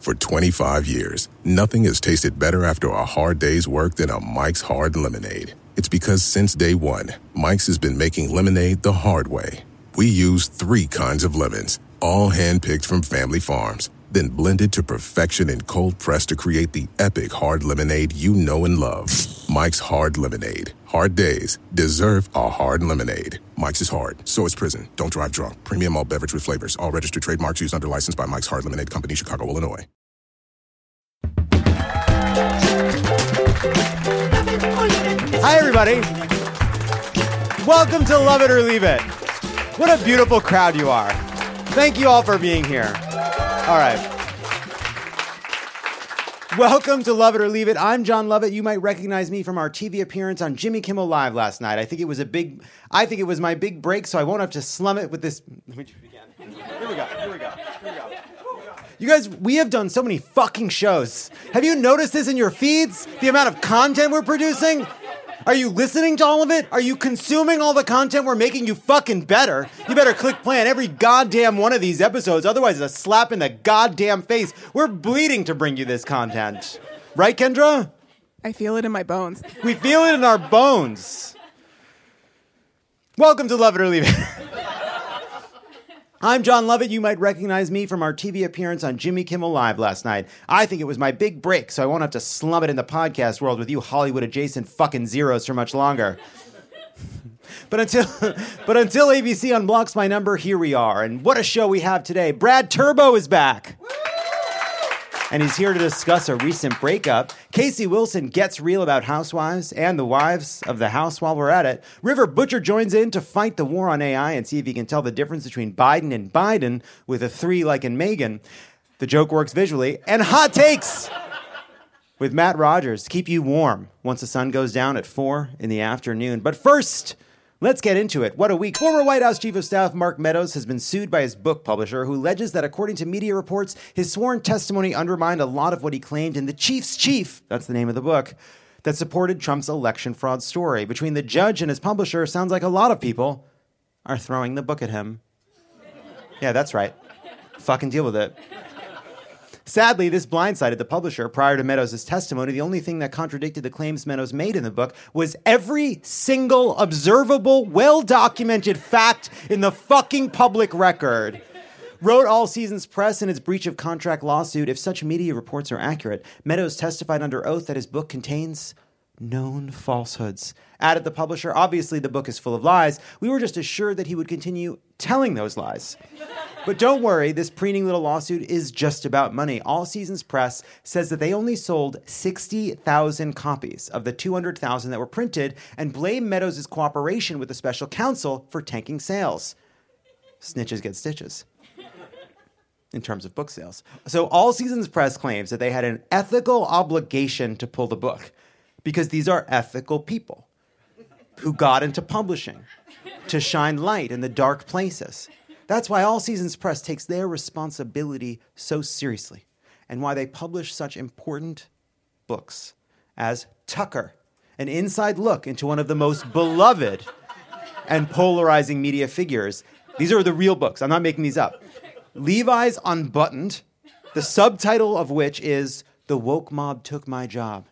For 25 years, nothing has tasted better after a hard day's work than a Mike's Hard Lemonade. It's because since day one, Mike's has been making lemonade the hard way. We use 3 kinds of lemons, all hand-picked from family farms, then blended to perfection and cold-pressed to create the epic hard lemonade you know and love. Mike's Hard Lemonade. Hard days deserve a hard lemonade. Mike's is hard, so is prison. Don't drive drunk. Premium malt beverage with flavors. All registered trademarks used under license by Mike's Hard Lemonade Company, Chicago, Illinois. Hi, everybody. Welcome to Love It or Leave It. What a beautiful crowd you are. Thank you all for being here. All right. Welcome to Love It or Leave It. I'm John Lovett. You might recognize me from our TV appearance on Jimmy Kimmel Live last night. I think it was my big break, so I won't have to slum it with this. Let me do it again. Here we go. You guys, we have done so many fucking shows. Have you noticed this in your feeds? The amount of content we're producing? Are you listening to all of it? Are you consuming all the content we're making? You fucking better. You better click play on every goddamn one of these episodes. Otherwise, it's a slap in the goddamn face. We're bleeding to bring you this content. Right, Kendra? I feel it in my bones. We feel it in our bones. Welcome to Love It or Leave It. I'm John Lovett. You might recognize me from our TV appearance on Jimmy Kimmel Live last night. I think it was my big break, so I won't have to slum it in the podcast world with you Hollywood-adjacent fucking zeros for much longer. But until ABC unblocks my number, here we are. And what a show we have today. Brad Turbo is back. And he's here to discuss a recent breakup. Casey Wilson gets real about housewives and the wives of the house while we're at it. River Butcher joins in to fight the war on AI and see if he can tell the difference between Biden and Biden with a 3 like in Megan. The joke works visually. And hot takes with Matt Rogers to keep you warm once the sun goes down at 4 in the afternoon. But first, let's get into it. What a week. Former White House Chief of Staff Mark Meadows has been sued by his book publisher, who alleges that, according to media reports, his sworn testimony undermined a lot of what he claimed in The Chief's Chief, that's the name of the book, that supported Trump's election fraud story. Between the judge and his publisher, sounds like a lot of people are throwing the book at him. Yeah, that's right. Fucking deal with it. Sadly, this blindsided the publisher. Prior to Meadows' testimony, the only thing that contradicted the claims Meadows made in the book was every single observable, well-documented fact in the fucking public record. Wrote All Seasons Press in its breach of contract lawsuit, if such media reports are accurate, Meadows testified under oath that his book contains known falsehoods. Added the publisher, obviously the book is full of lies. We were just assured that he would continue telling those lies. But don't worry, this preening little lawsuit is just about money. All Seasons Press says that they only sold 60,000 copies of the 200,000 that were printed and blame Meadows' cooperation with the special counsel for tanking sales. Snitches get stitches in terms of book sales. So All Seasons Press claims that they had an ethical obligation to pull the book because these are ethical people who got into publishing to shine light in the dark places. That's why All Seasons Press takes their responsibility so seriously and why they publish such important books as Tucker, an inside look into one of the most beloved and polarizing media figures. These are the real books. I'm not making these up. Levi's Unbuttoned, the subtitle of which is The Woke Mob Took My Job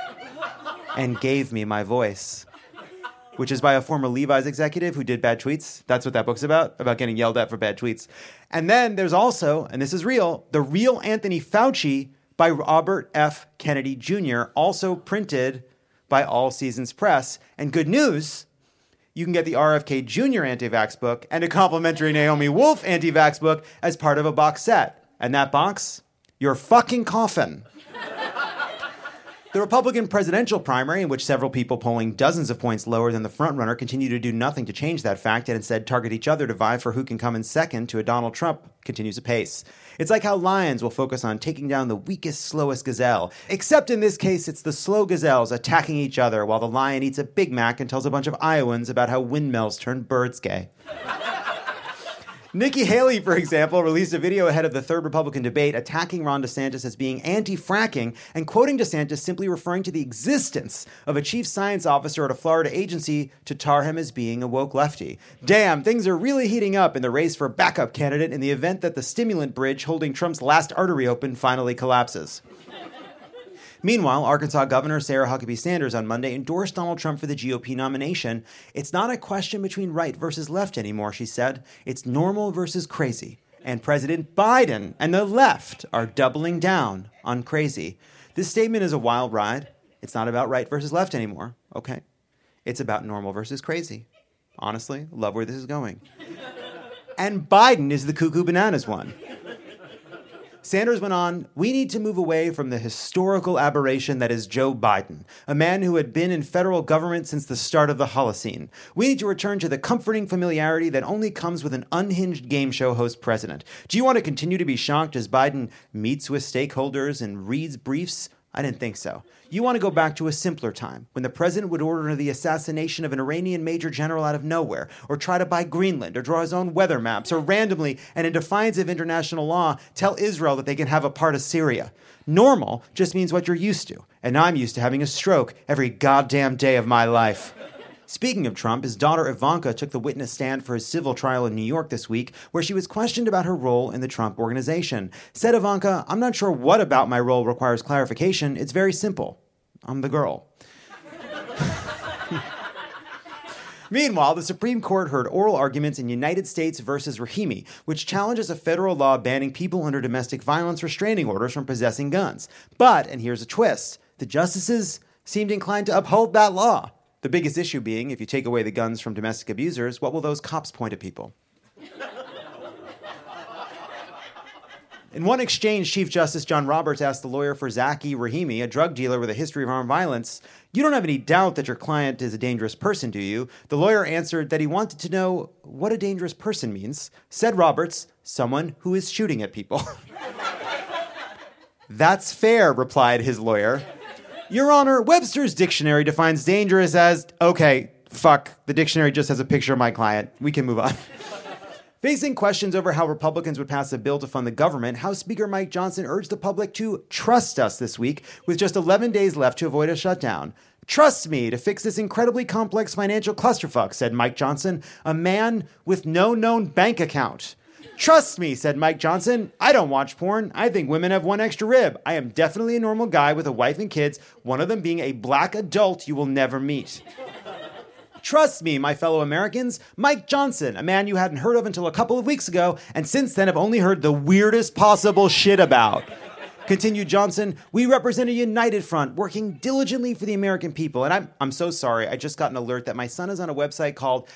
and Gave Me My Voice, which is by a former Levi's executive who did bad tweets. That's what that book's about getting yelled at for bad tweets. And then there's also, and this is real, The Real Anthony Fauci by Robert F. Kennedy Jr., also printed by All Seasons Press. And good news, you can get the RFK Jr. anti-vax book and a complimentary Naomi Wolf anti-vax book as part of a box set. And that box? Your fucking coffin. The Republican presidential primary, in which several people polling dozens of points lower than the frontrunner continue to do nothing to change that fact and instead target each other to vie for who can come in second to a Donald Trump, continues apace. It's like how lions will focus on taking down the weakest, slowest gazelle. Except in this case, it's the slow gazelles attacking each other while the lion eats a Big Mac and tells a bunch of Iowans about how windmills turn birds gay. Nikki Haley, for example, released a video ahead of the third Republican debate attacking Ron DeSantis as being anti-fracking and quoting DeSantis simply referring to the existence of a chief science officer at a Florida agency to tar him as being a woke lefty. Damn, things are really heating up in the race for backup candidate in the event that the stimulant bridge holding Trump's last artery open finally collapses. Meanwhile, Arkansas Governor Sarah Huckabee Sanders on Monday endorsed Donald Trump for the GOP nomination. It's not a question between right versus left anymore, she said. It's normal versus crazy. And President Biden and the left are doubling down on crazy. This statement is a wild ride. It's not about right versus left anymore. Okay. It's about normal versus crazy. Honestly, love where this is going. And Biden is the cuckoo bananas one. Sanders went on, we need to move away from the historical aberration that is Joe Biden, a man who had been in federal government since the start of the Holocene. We need to return to the comforting familiarity that only comes with an unhinged game show host president. Do you want to continue to be shocked as Biden meets with stakeholders and reads briefs? I didn't think so. You want to go back to a simpler time, when the president would order the assassination of an Iranian major general out of nowhere, or try to buy Greenland, or draw his own weather maps, or randomly, and in defiance of international law, tell Israel that they can have a part of Syria. Normal just means what you're used to, and I'm used to having a stroke every goddamn day of my life. Speaking of Trump, his daughter Ivanka took the witness stand for his civil trial in New York this week, where she was questioned about her role in the Trump Organization. Said Ivanka, I'm not sure what about my role requires clarification. It's very simple. I'm the girl. Meanwhile, the Supreme Court heard oral arguments in United States versus Rahimi, which challenges a federal law banning people under domestic violence restraining orders from possessing guns. But, and here's a twist, the justices seemed inclined to uphold that law. The biggest issue being, if you take away the guns from domestic abusers, what will those cops point at people? In one exchange, Chief Justice John Roberts asked the lawyer for Zaki Rahimi, a drug dealer with a history of armed violence, you don't have any doubt that your client is a dangerous person, do you? The lawyer answered that he wanted to know what a dangerous person means. Said Roberts, someone who is shooting at people. That's fair, replied his lawyer. Your Honor, Webster's dictionary defines dangerous as, okay, fuck, the dictionary just has a picture of my client. We can move on. Facing questions over how Republicans would pass a bill to fund the government, House Speaker Mike Johnson urged the public to trust us this week with just 11 days left to avoid a shutdown. Trust me to fix this incredibly complex financial clusterfuck, said Mike Johnson, a man with no known bank account. Trust me, said Mike Johnson. I don't watch porn. I think women have one extra rib. I am definitely a normal guy with a wife and kids, one of them being a black adult you will never meet. Trust me, my fellow Americans, Mike Johnson, a man you hadn't heard of until a couple of weeks ago, and since then have only heard the weirdest possible shit about. Continued Johnson, we represent a united front working diligently for the American people. And I'm so sorry. I just got an alert that my son is on a website called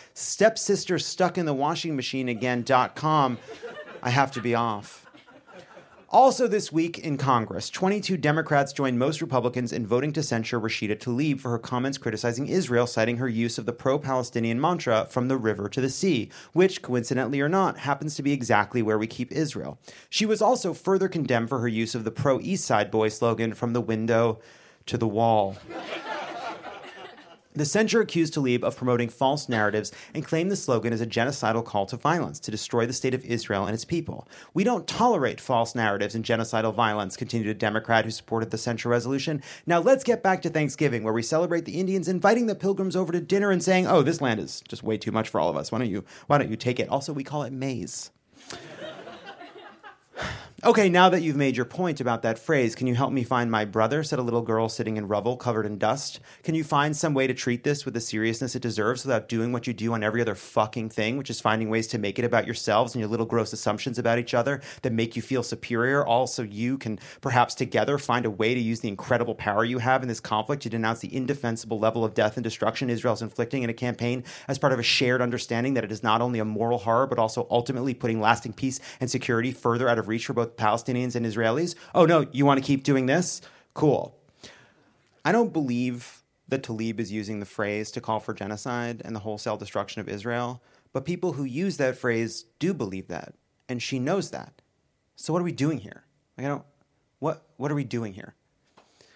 stepsisterstuckinthewashingmachineagain.com. I have to be off. Also this week in Congress, 22 Democrats joined most Republicans in voting to censure Rashida Tlaib for her comments criticizing Israel, citing her use of the pro-Palestinian mantra from the river to the sea, which, coincidentally or not, happens to be exactly where we keep Israel. She was also further condemned for her use of the pro-East Side Boy slogan, from the window to the wall. The censure accused Tlaib of promoting false narratives and claimed the slogan as a genocidal call to violence to destroy the state of Israel and its people. We don't tolerate false narratives and genocidal violence, continued a Democrat who supported the censure resolution. Now let's get back to Thanksgiving, where we celebrate the Indians inviting the Pilgrims over to dinner and saying, oh, this land is just way too much for all of us. Why don't you take it? Also, we call it maize. Okay, now that you've made your point about that phrase, can you help me find my brother? Said a little girl sitting in rubble covered in dust. Can you find some way to treat this with the seriousness it deserves without doing what you do on every other fucking thing, which is finding ways to make it about yourselves and your little gross assumptions about each other that make you feel superior, all so you can perhaps together find a way to use the incredible power you have in this conflict to denounce the indefensible level of death and destruction Israel is inflicting in a campaign as part of a shared understanding that it is not only a moral horror, but also ultimately putting lasting peace and security further out of reach for both Palestinians and Israelis? Oh no, you want to keep doing this? Cool. I don't believe that Tlaib is using the phrase to call for genocide and the wholesale destruction of Israel, but people who use that phrase do believe that, and she knows that. So what are we doing here? What are we doing here?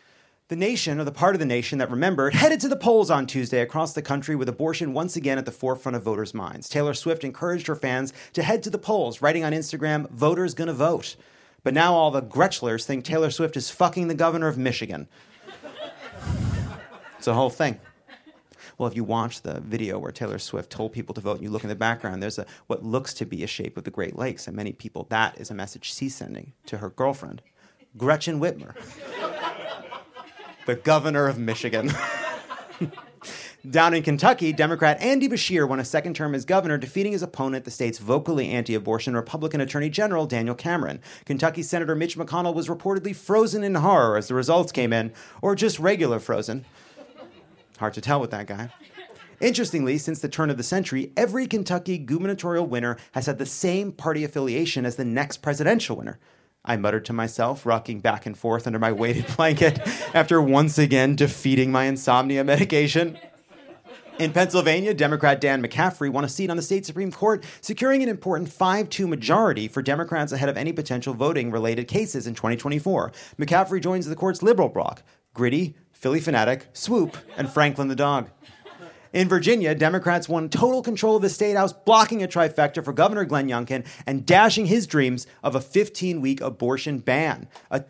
The nation, or the part of the nation that remembered, headed to the polls on Tuesday across the country with abortion once again at the forefront of voters' minds. Taylor Swift encouraged her fans to head to the polls, writing on Instagram, "Voters gonna vote." But now all the Gretchlers think Taylor Swift is fucking the governor of Michigan. It's a whole thing. Well, if you watch the video where Taylor Swift told people to vote and you look in the background, there's what looks to be a shape of the Great Lakes. And many people, that is a message she's sending to her girlfriend, Gretchen Whitmer, the governor of Michigan. Down in Kentucky, Democrat Andy Beshear won a second term as governor, defeating his opponent, the state's vocally anti-abortion Republican Attorney General Daniel Cameron. Kentucky Senator Mitch McConnell was reportedly frozen in horror as the results came in, or just regular frozen. Hard to tell with that guy. Interestingly, since the turn of the century, every Kentucky gubernatorial winner has had the same party affiliation as the next presidential winner. I muttered to myself, rocking back and forth under my weighted blanket after once again defeating my insomnia medication. In Pennsylvania, Democrat Dan McCaffrey won a seat on the state Supreme Court, securing an important 5-2 majority for Democrats ahead of any potential voting-related cases in 2024. McCaffrey joins the court's liberal bloc: Gritty, Philly Fanatic, Swoop, and Franklin the Dog. In Virginia, Democrats won total control of the state house, blocking a trifecta for Governor Glenn Youngkin and dashing his dreams of a 15-week abortion ban.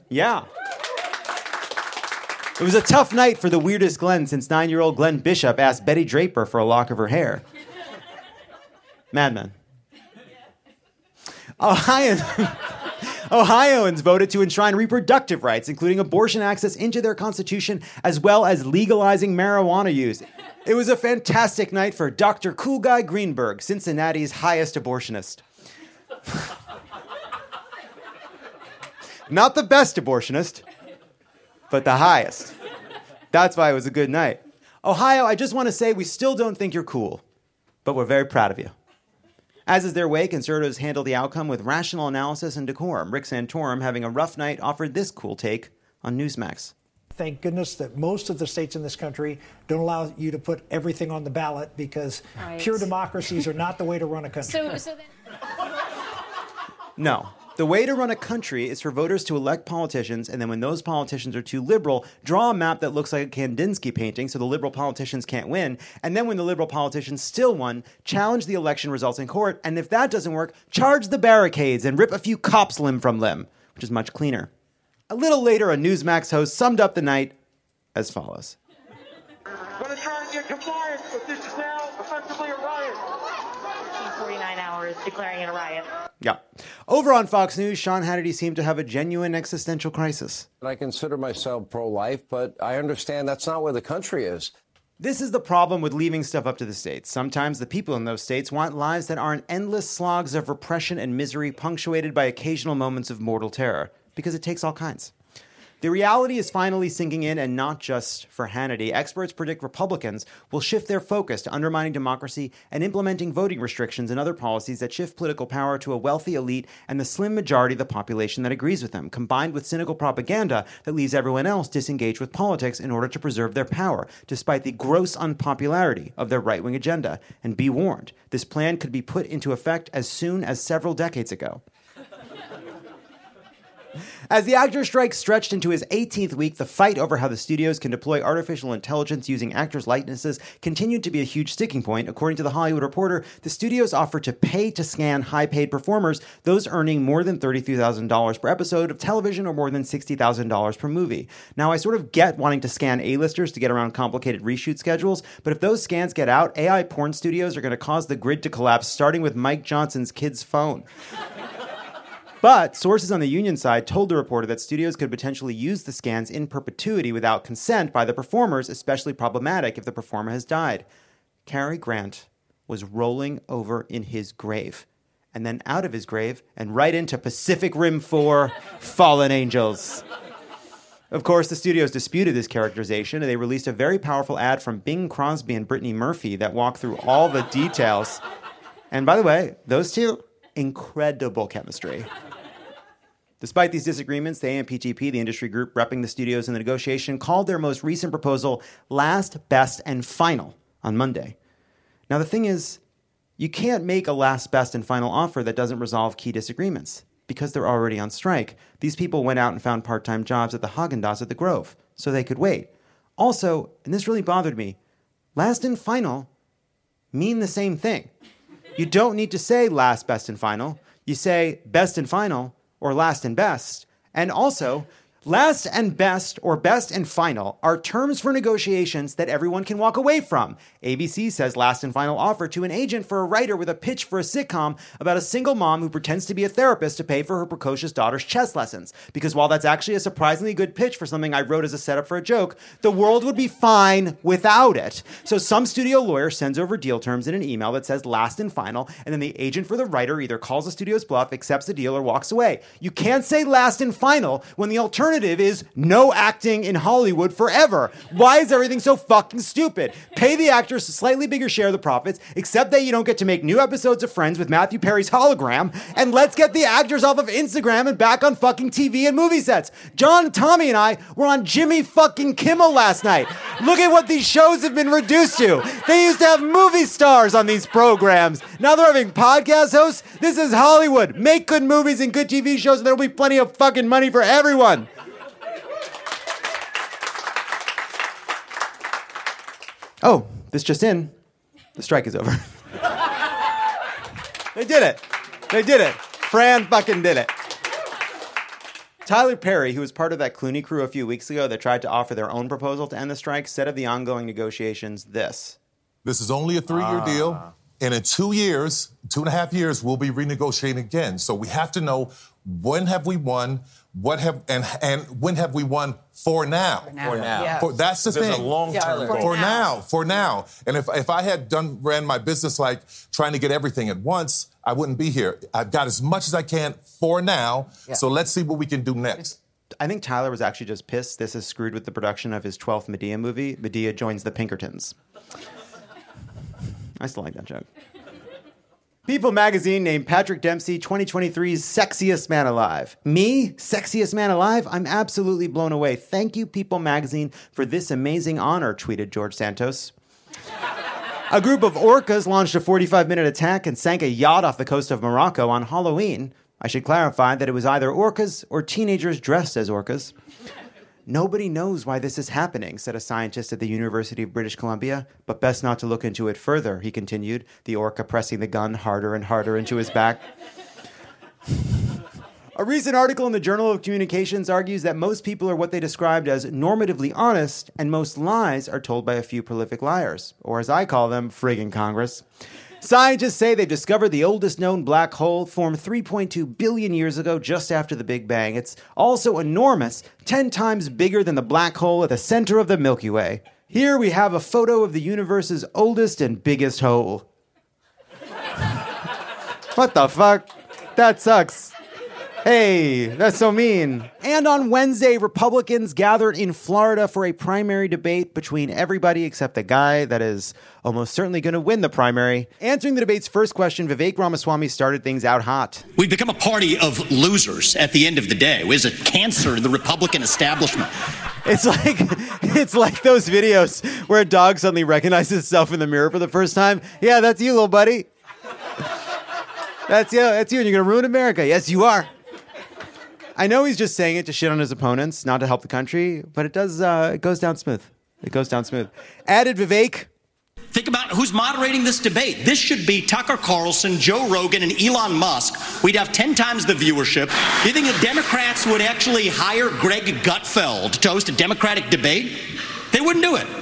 It was a tough night for the weirdest Glenn since 9-year-old Glenn Bishop asked Betty Draper for a lock of her hair. Mad Men. Ohioans voted to enshrine reproductive rights, including abortion access, into their constitution, as well as legalizing marijuana use. It was a fantastic night for Dr. Cool Guy Greenberg, Cincinnati's highest abortionist. Not the best abortionist, but the highest. That's why it was a good night. Ohio, I just want to say we still don't think you're cool, but we're very proud of you. As is their way, conservatives handle the outcome with rational analysis and decorum. Rick Santorum, having a rough night, offered this cool take on Newsmax. Thank goodness that most of the states in this country don't allow you to put everything on the ballot, because pure democracies are not the way to run a country. So then... No. The way to run a country is for voters to elect politicians, and then when those politicians are too liberal, draw a map that looks like a Kandinsky painting so the liberal politicians can't win, and then when the liberal politicians still won, challenge the election results in court, and if that doesn't work, charge the barricades and rip a few cops limb from limb, which is much cleaner. A little later, a Newsmax host summed up the night as follows. I'm going to try and get compliance, but this is now effectively a riot. 49 hours declaring it a riot. Yeah. Over on Fox News, Sean Hannity seemed to have a genuine existential crisis. I consider myself pro-life, but I understand that's not where the country is. This is the problem with leaving stuff up to the states. Sometimes the people in those states want lives that aren't endless slogs of repression and misery punctuated by occasional moments of mortal terror, because it takes all kinds. The reality is finally sinking in, and not just for Hannity. Experts predict Republicans will shift their focus to undermining democracy and implementing voting restrictions and other policies that shift political power to a wealthy elite and the slim majority of the population that agrees with them, combined with cynical propaganda that leaves everyone else disengaged with politics in order to preserve their power, despite the gross unpopularity of their right-wing agenda. And be warned, this plan could be put into effect as soon as several decades ago. As the actors' strike stretched into its 18th week, the fight over how the studios can deploy artificial intelligence using actors' likenesses continued to be a huge sticking point. According to The Hollywood Reporter, the studios offered to pay to scan high-paid performers, those earning more than $33,000 per episode of television or more than $60,000 per movie. Now, I sort of get wanting to scan A-listers to get around complicated reshoot schedules, but if those scans get out, AI porn studios are going to cause the grid to collapse, starting with Mike Johnson's kid's phone. But sources on the union side told the reporter that studios could potentially use the scans in perpetuity without consent by the performers, especially problematic if the performer has died. Cary Grant was rolling over in his grave, and then out of his grave and right into Pacific Rim 4 Fallen Angels. Of course, the studios disputed this characterization, and they released a very powerful ad from Bing Crosby and Brittany Murphy that walked through all the details. And by the way, those two, incredible chemistry. Despite these disagreements, the AMPTP, the industry group repping the studios in the negotiation, called their most recent proposal last, best, and final on Monday. Now, the thing is, you can't make a last, best, and final offer that doesn't resolve key disagreements, because they're already on strike. These people went out and found part-time jobs at the Haagen-Dazs at the Grove. so they could wait. Also, and this really bothered me, last and final mean the same thing. You don't need to say last, best, and final. You say best and final or last and best. And also, last and best or best and final are terms for negotiations that everyone can walk away from. ABC says last and final offer to an agent for a writer with a pitch for a sitcom about a single mom who pretends to be a therapist to pay for her precocious daughter's chess lessons. Because while that's actually a surprisingly good pitch for something I wrote as a setup for a joke, the world would be fine without it. So some studio lawyer sends over deal terms in an email that says last and final, and then the agent for the writer either calls the studio's bluff, accepts the deal, or walks away. You can't say last and final when the alternative is no acting in Hollywood forever. Why is everything so fucking stupid? Pay the actors a slightly bigger share of the profits, except that you don't get to make new episodes of Friends with Matthew Perry's hologram, and let's get the actors off of Instagram and back on fucking TV and movie sets. John, Tommy, and I were on Jimmy fucking Kimmel last night. Look at what these shows have been reduced to. They used to have movie stars on these programs. Now they're having podcast hosts. This is Hollywood. Make good movies and good TV shows, and there'll be plenty of fucking money for everyone. Oh, this just in. The strike is over. They did it. They did it. Fran fucking did it. Tyler Perry, who was part of that Clooney crew a few weeks ago that tried to offer their own proposal to end the strike, said of the ongoing negotiations this. This is only a 3-year deal. And in 2 years, 2.5 years, we'll be renegotiating again. So we have to know, when have we won? And when have we won for now? For now. Yeah. That's the thing. There's a long-term goal. For now. And if I had ran my business like trying to get everything at once, I wouldn't be here. I've got as much as I can for now. Yeah. So let's see what we can do next. I think Tyler was actually just pissed this is screwed with the production of his 12th Medea movie. Medea joins the Pinkertons. I still like that joke. People magazine named Patrick Dempsey 2023's sexiest man alive. Me? Sexiest man alive? I'm absolutely blown away. Thank you, People magazine, for this amazing honor, tweeted George Santos. A group of orcas launched a 45-minute attack and sank a yacht off the coast of Morocco on Halloween. I should clarify that it was either orcas or teenagers dressed as orcas. Nobody knows why this is happening, said a scientist at the University of British Columbia, but best not to look into it further, he continued, the orca pressing the gun harder and harder into his back. A recent article in the Journal of Communications argues that most people are what they described as normatively honest, and most lies are told by a few prolific liars, or as I call them, friggin' Congress. Scientists say they've discovered the oldest known black hole, formed 3.2 billion years ago, just after the Big Bang. It's also enormous, 10 times bigger than the black hole at the center of the Milky Way. Here we have a photo of the universe's oldest and biggest hole. What the fuck? That sucks. Hey, that's so mean. And on Wednesday, Republicans gathered in Florida for a primary debate between everybody except the guy that is almost certainly going to win the primary. Answering the debate's first question, Vivek Ramaswamy started things out hot. We've become a party of losers at the end of the day. It was a cancer in the Republican establishment. It's like those videos where a dog suddenly recognizes itself in the mirror for the first time. Yeah, that's you, little buddy. That's you, and you're going to ruin America. Yes, you are. I know he's just saying it to shit on his opponents, not to help the country, but it does. It goes down smooth. It goes down smooth. Added Vivek. Think about who's moderating this debate. This should be Tucker Carlson, Joe Rogan, and Elon Musk. We'd have 10 times the viewership. Do you think the Democrats would actually hire Greg Gutfeld to host a Democratic debate? They wouldn't do it.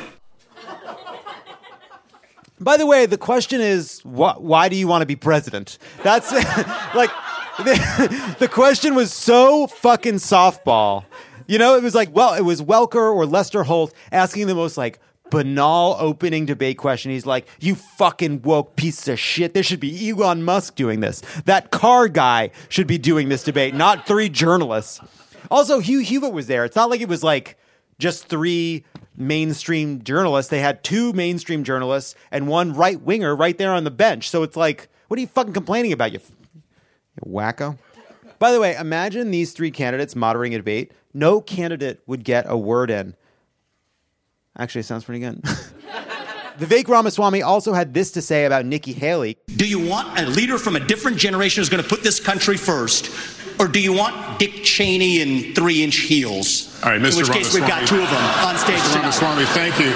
By the way, the question is, why do you want to be president? That's like... The question was so fucking softball. You know, it was like, well, it was Welker or Lester Holt asking the most like banal opening debate question. He's like, you fucking woke piece of shit. There should be Elon Musk doing this. That car guy should be doing this debate, not 3 journalists. Also, Hugh Hewitt was there. It's not like it was like just 3 mainstream journalists. They had 2 mainstream journalists and 1 right-winger right there on the bench. So it's like, what are you fucking complaining about, you wacko? By the way, imagine these 3 candidates moderating a debate. No candidate would get a word in. Actually, it sounds pretty good. Vivek Ramaswamy also had this to say about Nikki Haley. Do you want a leader from a different generation who's going to put this country first? Or do you want Dick Cheney in 3-inch heels? All right, Mr. In which case, we've got two of them on stage Mr. tonight. Ramaswamy, thank you.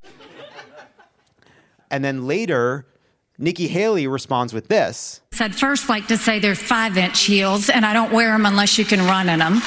And then later, Nikki Haley responds with this. I'd first like to say they're 5-inch heels, and I don't wear them unless you can run in them.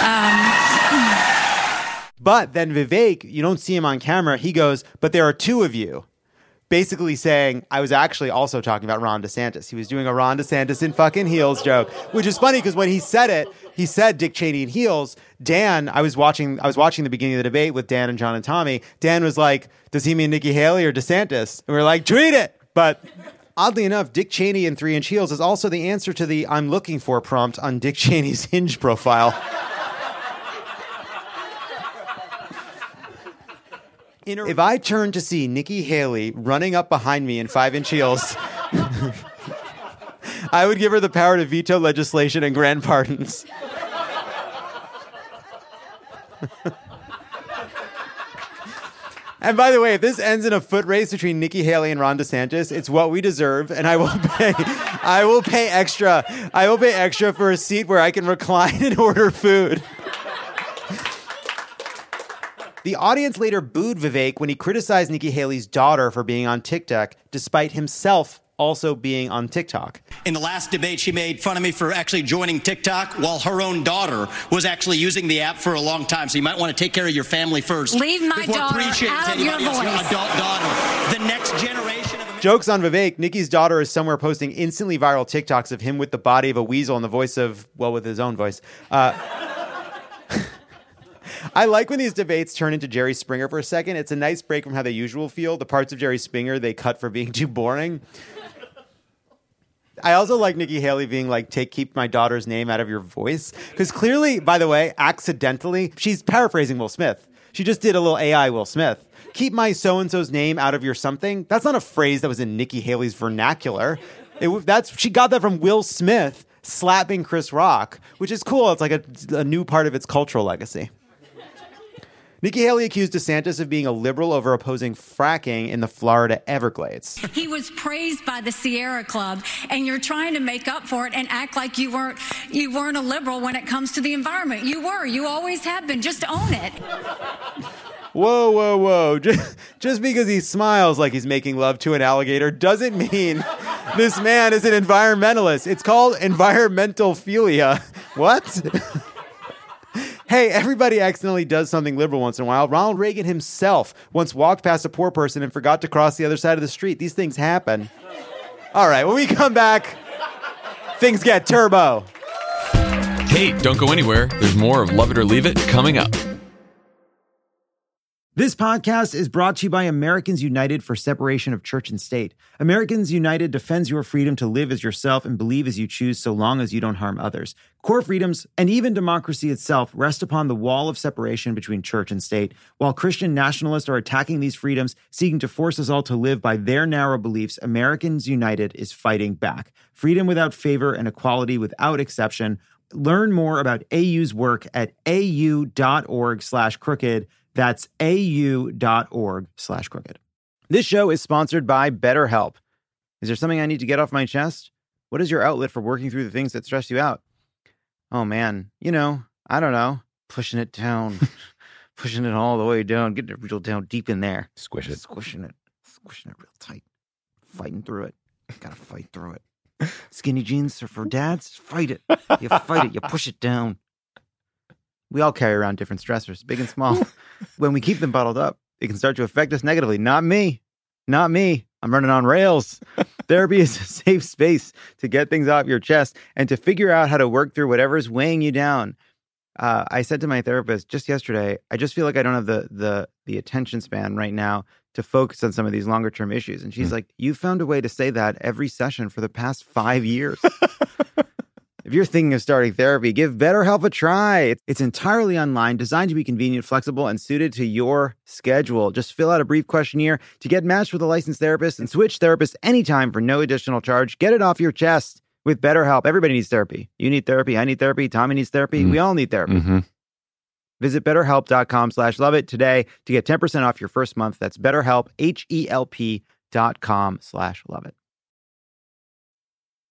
But then Vivek, you don't see him on camera. He goes, but there are two of you. Basically saying, I was actually also talking about Ron DeSantis. He was doing a Ron DeSantis in fucking heels joke, which is funny because when he said it, he said Dick Cheney in heels. Dan, I was watching the beginning of the debate with Dan and John and Tommy. Dan was like, does he mean Nikki Haley or DeSantis? And we were like, tweet it. But oddly enough, Dick Cheney in 3-inch heels is also the answer to the I'm looking for prompt on Dick Cheney's Hinge profile. If I turned to see Nikki Haley running up behind me in 5-inch heels, I would give her the power to veto legislation and grant pardons. And by the way, if this ends in a foot race between Nikki Haley and Ron DeSantis, it's what we deserve, and I will pay extra. I will pay extra for a seat where I can recline and order food. The audience later booed Vivek when he criticized Nikki Haley's daughter for being on TikTok, despite himself also being on TikTok. In the last debate, she made fun of me for actually joining TikTok while her own daughter was actually using the app for a long time. So you might want to take care of your family first. Leave my daughter out of your voice. Your adult daughter. The next generation of... Jokes on Vivek. Nikki's daughter is somewhere posting instantly viral TikToks of him with the body of a weasel and the voice of, well, with his own voice. I like when these debates turn into Jerry Springer for a second. It's a nice break from how they usually feel. The parts of Jerry Springer they cut for being too boring. I also like Nikki Haley being like, keep my daughter's name out of your voice. Because clearly, by the way, accidentally, she's paraphrasing Will Smith. She just did a little AI Will Smith. Keep my so-and-so's name out of your something. That's not a phrase that was in Nikki Haley's vernacular. She got that from Will Smith slapping Chris Rock, which is cool. It's like a new part of its cultural legacy. Nikki Haley accused DeSantis of being a liberal over opposing fracking in the Florida Everglades. He was praised by the Sierra Club, and you're trying to make up for it and act like you weren't a liberal when it comes to the environment. You were. You always have been. Just own it. Whoa. Just because he smiles like he's making love to an alligator doesn't mean this man is an environmentalist. It's called environmental philia. What? Hey, everybody accidentally does something liberal once in a while. Ronald Reagan himself once walked past a poor person and forgot to cross the other side of the street. These things happen. All right, when we come back, things get turbo. Hey, don't go anywhere. There's more of Love It or Leave It coming up. This podcast is brought to you by Americans United for Separation of Church and State. Americans United defends your freedom to live as yourself and believe as you choose so long as you don't harm others. Core freedoms and even democracy itself rest upon the wall of separation between church and state. While Christian nationalists are attacking these freedoms, seeking to force us all to live by their narrow beliefs, Americans United is fighting back. Freedom without favor and equality without exception. Learn more about AU's work at au.org/crooked. That's au.org/crooked. This show is sponsored by BetterHelp. Is there something I need to get off my chest? What is your outlet for working through the things that stress you out? Oh, man. I don't know. Pushing it down. Pushing it all the way down. Getting it real down deep in there. Squishing it real tight. Fighting through it. Gotta fight through it. Skinny jeans are for dads? Fight it. You fight it. You push it down. We all carry around different stressors, big and small. When we keep them bottled up, it can start to affect us negatively. Not me. I'm running on rails. Therapy is a safe space to get things off your chest and to figure out how to work through whatever's weighing you down. I said to my therapist just yesterday, I just feel like I don't have the attention span right now to focus on some of these longer term issues. And she's like, you found a way to say that every session for the past 5 years. If you're thinking of starting therapy, give BetterHelp a try. It's entirely online, designed to be convenient, flexible, and suited to your schedule. Just fill out a brief questionnaire to get matched with a licensed therapist and switch therapists anytime for no additional charge. Get it off your chest with BetterHelp. Everybody needs therapy. You need therapy. I need therapy. Tommy needs therapy. We all need therapy. Mm-hmm. Visit BetterHelp.com/loveit today to get 10% off your first month. That's BetterHelp, HELP.com/loveit.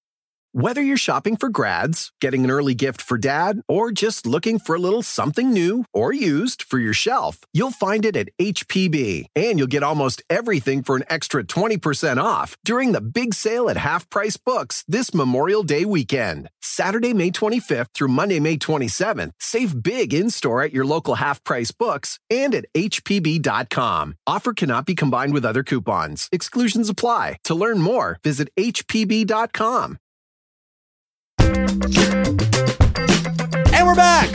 Whether you're shopping for grads, getting an early gift for dad, or just looking for a little something new or used for your shelf, you'll find it at HPB. And you'll get almost everything for an extra 20% off during the big sale at Half Price Books this Memorial Day weekend. Saturday, May 25th through Monday, May 27th. Save big in-store at your local Half Price Books and at HPB.com. Offer cannot be combined with other coupons. Exclusions apply. To learn more, visit HPB.com. And we're back!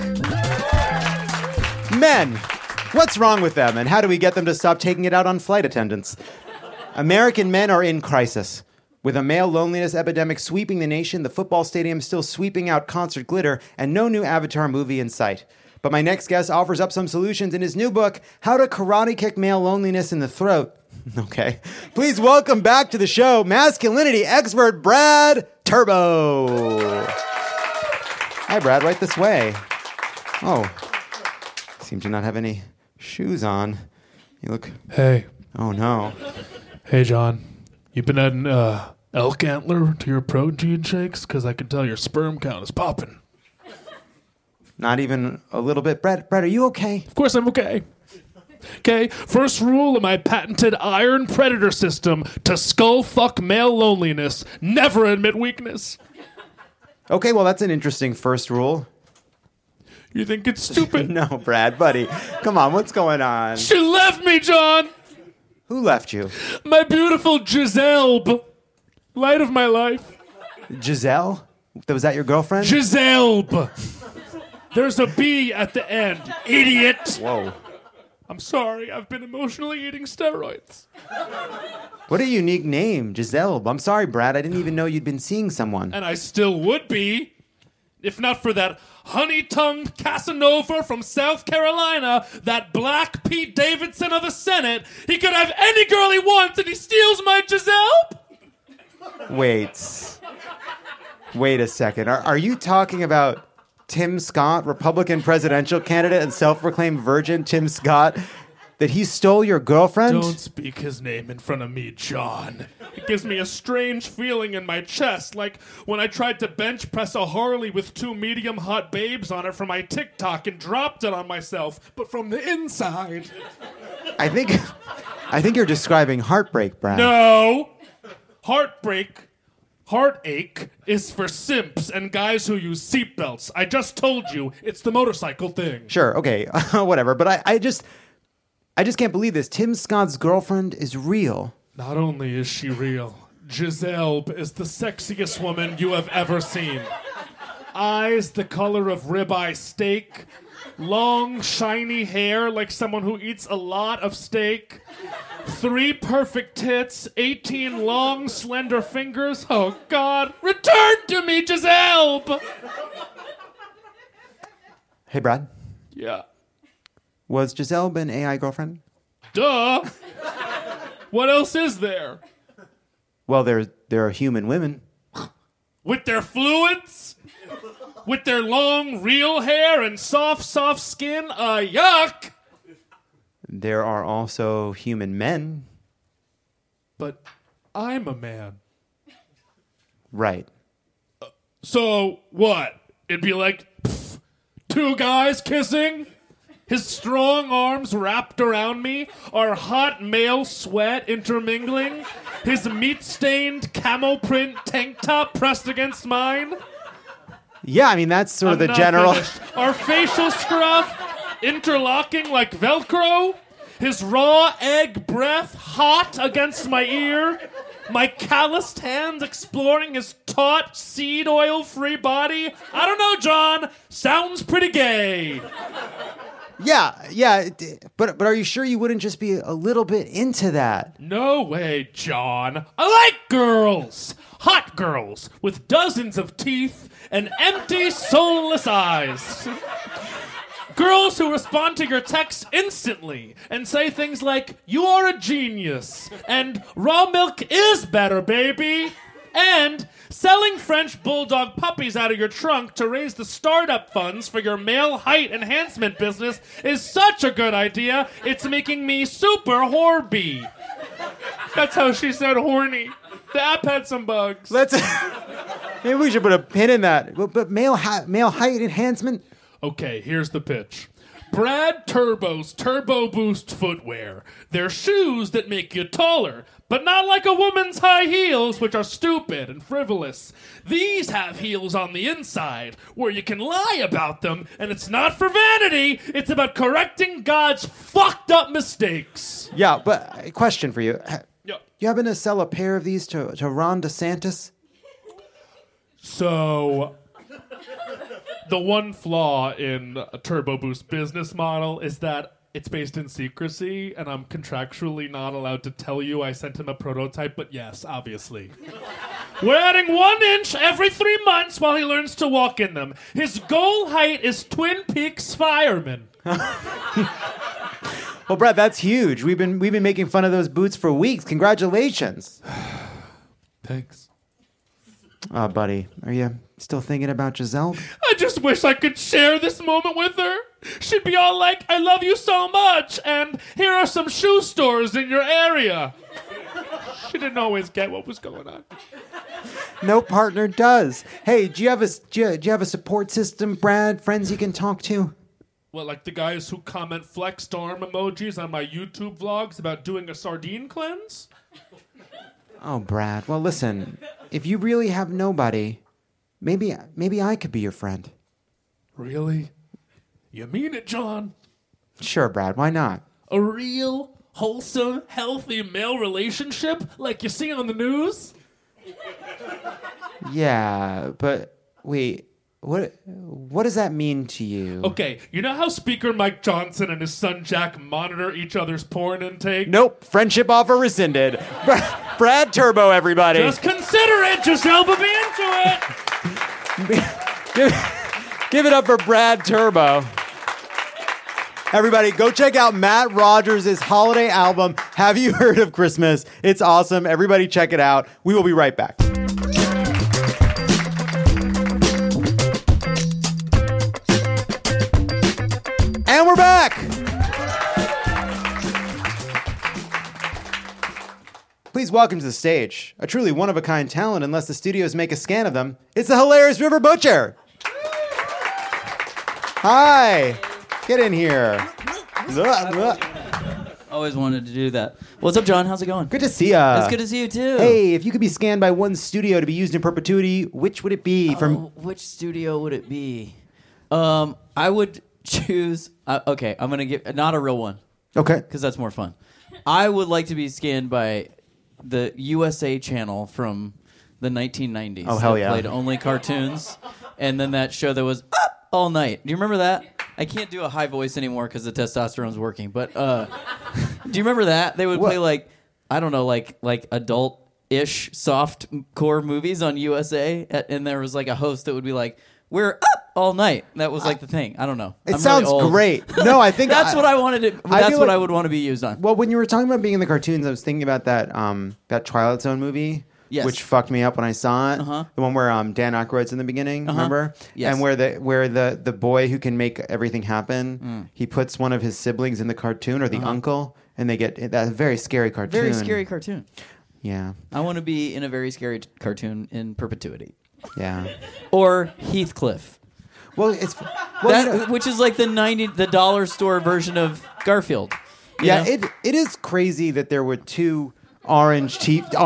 Men, what's wrong with them, and how do we get them to stop taking it out on flight attendants? American men are in crisis. With a male loneliness epidemic sweeping the nation, the football stadium still sweeping out concert glitter, and no new Avatar movie in sight. But my next guest offers up some solutions in his new book, How to Karate Kick Male Loneliness in the Throat. Okay. Please welcome back to the show, masculinity expert Brad Turbo. Hi, Brad. Right this way. Oh. Seem to not have any shoes on. You look... Hey. Oh, no. Hey, John. You been adding elk antler to your protein shakes? Because I can tell your sperm count is popping. Not even a little bit. Brad, are you okay? Of course I'm okay. Okay, first rule of my patented Iron Predator system to skull fuck male loneliness. Never admit weakness. Okay, well, that's an interesting first rule. You think it's stupid? No, Brad, buddy. Come on, what's going on? She left me, John! Who left you? My beautiful Giselle. Light of my life. Giselle? Was that your girlfriend? Giselle. There's a B at the end. Idiot. Whoa. I'm sorry, I've been emotionally eating steroids. What a unique name, Giselle. I'm sorry, Brad. I didn't even know you'd been seeing someone. And I still would be, if not for that honey-tongued Casanova from South Carolina, that black Pete Davidson of the Senate. He could have any girl he wants, and he steals my Giselle? Wait a second. Are you talking about Tim Scott, Republican presidential candidate and self-proclaimed virgin Tim Scott, that he stole your girlfriend? Don't speak his name in front of me, John. It gives me a strange feeling in my chest, like when I tried to bench press a Harley with 2 medium hot babes on it for my TikTok and dropped it on myself, but from the inside. I think you're describing heartbreak, Brad. No! Heartache is for simps and guys who use seatbelts. I just told you, it's the motorcycle thing. Sure, okay, whatever. But I just can't believe this. Tim Scott's girlfriend is real. Not only is she real, Giselle is the sexiest woman you have ever seen. Eyes the color of ribeye steak. Long, shiny hair like someone who eats a lot of steak. 3 perfect tits, 18 long, slender fingers. Oh, God. Return to me, Giselle! Hey, Brad. Yeah. Was Giselle an AI girlfriend? Duh. What else is there? Well, there are human women. With their fluids? With their long, real hair and soft skin? Yuck! There are also human men. But I'm a man. Right. So, what? It'd be like 2 guys kissing? His strong arms wrapped around me, our hot male sweat intermingling, his meat-stained camel print tank top pressed against mine? Yeah, I mean, that's sort of the general... Finished. Our facial scruff interlocking like Velcro, his raw egg breath hot against my ear, my calloused hands exploring his taut seed oil-free body. I don't know, John. Sounds pretty gay. Yeah, but are you sure you wouldn't just be a little bit into that? No way, John. I like girls. Hot girls with dozens of teeth and empty, soulless eyes. Girls who respond to your texts instantly and say things like, "You are a genius," and "Raw milk is better, baby," and "Selling French bulldog puppies out of your trunk to raise the startup funds for your male height enhancement business is such a good idea, it's making me super horby." That's how she said horny. The app had some bugs. Maybe we should put a pin in that. But male height enhancement? Okay, here's the pitch. Brad Turbo's Turbo Boost footwear. They're shoes that make you taller, but not like a woman's high heels, which are stupid and frivolous. These have heels on the inside, where you can lie about them, and it's not for vanity, it's about correcting God's fucked up mistakes. Yeah, but question for you. Yeah. You happen to sell a pair of these to Ron DeSantis? So, the one flaw in a Turbo Boost business model is that it's based in secrecy, and I'm contractually not allowed to tell you I sent him a prototype, but yes, obviously. We're adding 1 inch every 3 months while he learns to walk in them. His goal height is Twin Peaks fireman. Well, Brad, that's huge. We've been making fun of those boots for weeks. Congratulations. Thanks. Oh, buddy, are you still thinking about Giselle? I just wish I could share this moment with her. She'd be all like, I love you so much, and here are some shoe stores in your area. She didn't always get what was going on. No partner does. Hey, do you have a support system, Brad? Friends you can talk to? Well, like the guys who comment flexed arm emojis on my YouTube vlogs about doing a sardine cleanse? Oh, Brad. Well, listen, if you really have nobody, maybe I could be your friend. Really? You mean it, John? Sure, Brad. Why not? A real, wholesome, healthy male relationship like you see on the news? Yeah, but wait, what does that mean to you? Okay, you know how Speaker Mike Johnson and his son Jack monitor each other's porn intake? Nope, friendship offer rescinded. Brad Turbo, everybody. Just consider it, Giselle, but be into it. Give it up for Brad Turbo. Everybody, go check out Matt Rogers' holiday album, Have You Heard of Christmas? It's awesome. Everybody check it out. We will be right back. And we're back! Please welcome to the stage a truly one-of-a-kind talent unless the studios make a scan of them. It's the hilarious River Butcher! Hi! Get in here. Always wanted to do that. What's up, John? How's it going? Good to see ya. It's good to see you, too. Hey, if you could be scanned by one studio to be used in perpetuity, which would it be? Which studio would it be? I would choose... okay, I'm going to give... Not a real one. Okay. Because that's more fun. I would like to be scanned by the USA channel from the 1990s. Oh, hell yeah. That played only cartoons. And then that show that was up all night. Do you remember that? I can't do a high voice anymore because the testosterone's working. But do you remember that? They would play like, I don't know, like adult-ish soft core movies on USA. And there was like a host that would be like, we're up all night. That was like the thing. I don't know. It sounds really great. No, I think that's what I wanted to. That's what I would want to be used on. Well, when you were talking about being in the cartoons, I was thinking about that Twilight Zone movie, which fucked me up when I saw it. The one where Dan Aykroyd's in the beginning, remember? Yes. And where the boy who can make everything happen, he puts one of his siblings in the cartoon or the uncle, and they get that very scary cartoon. Very scary cartoon. Yeah. I want to be in a very scary cartoon in perpetuity. Yeah. Or Heathcliff. Well, it's which is like the dollar store version of Garfield. Yeah, it is crazy that there were two orange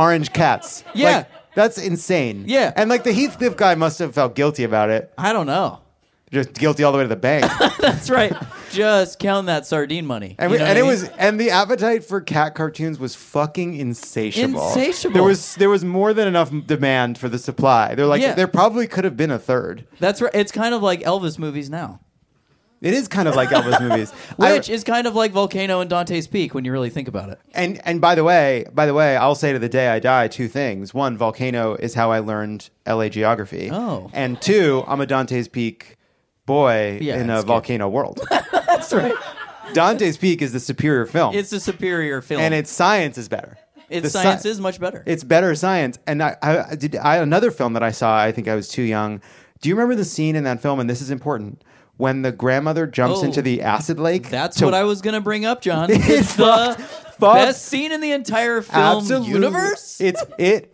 cats. Yeah. Like, that's insane. Yeah. And like the Heathcliff guy must have felt guilty about it. I don't know. Just guilty all the way to the bank. That's right. Just count that sardine money. And, the appetite for cat cartoons was fucking insatiable. Insatiable. There was more than enough demand for the supply. They're like there probably could have been a third. That's right. It's kind of like Elvis movies now. It is kind of like Elvis movies, which is kind of like Volcano and Dante's Peak when you really think about it. And by the way, I'll say to the day I die two things. One, Volcano is how I learned LA geography. Oh. And two, I'm a Dante's Peak boy in a volcano world. That's right. Dante's Peak is the superior film. It's the superior film. And its science is better. Its science is much better. It's better science. And another film that I saw, I think I was too young. Do you remember the scene in that film, and this is important, when the grandmother jumps into the acid lake? That's what I was going to bring up, John. It's the best scene in the entire film universe. It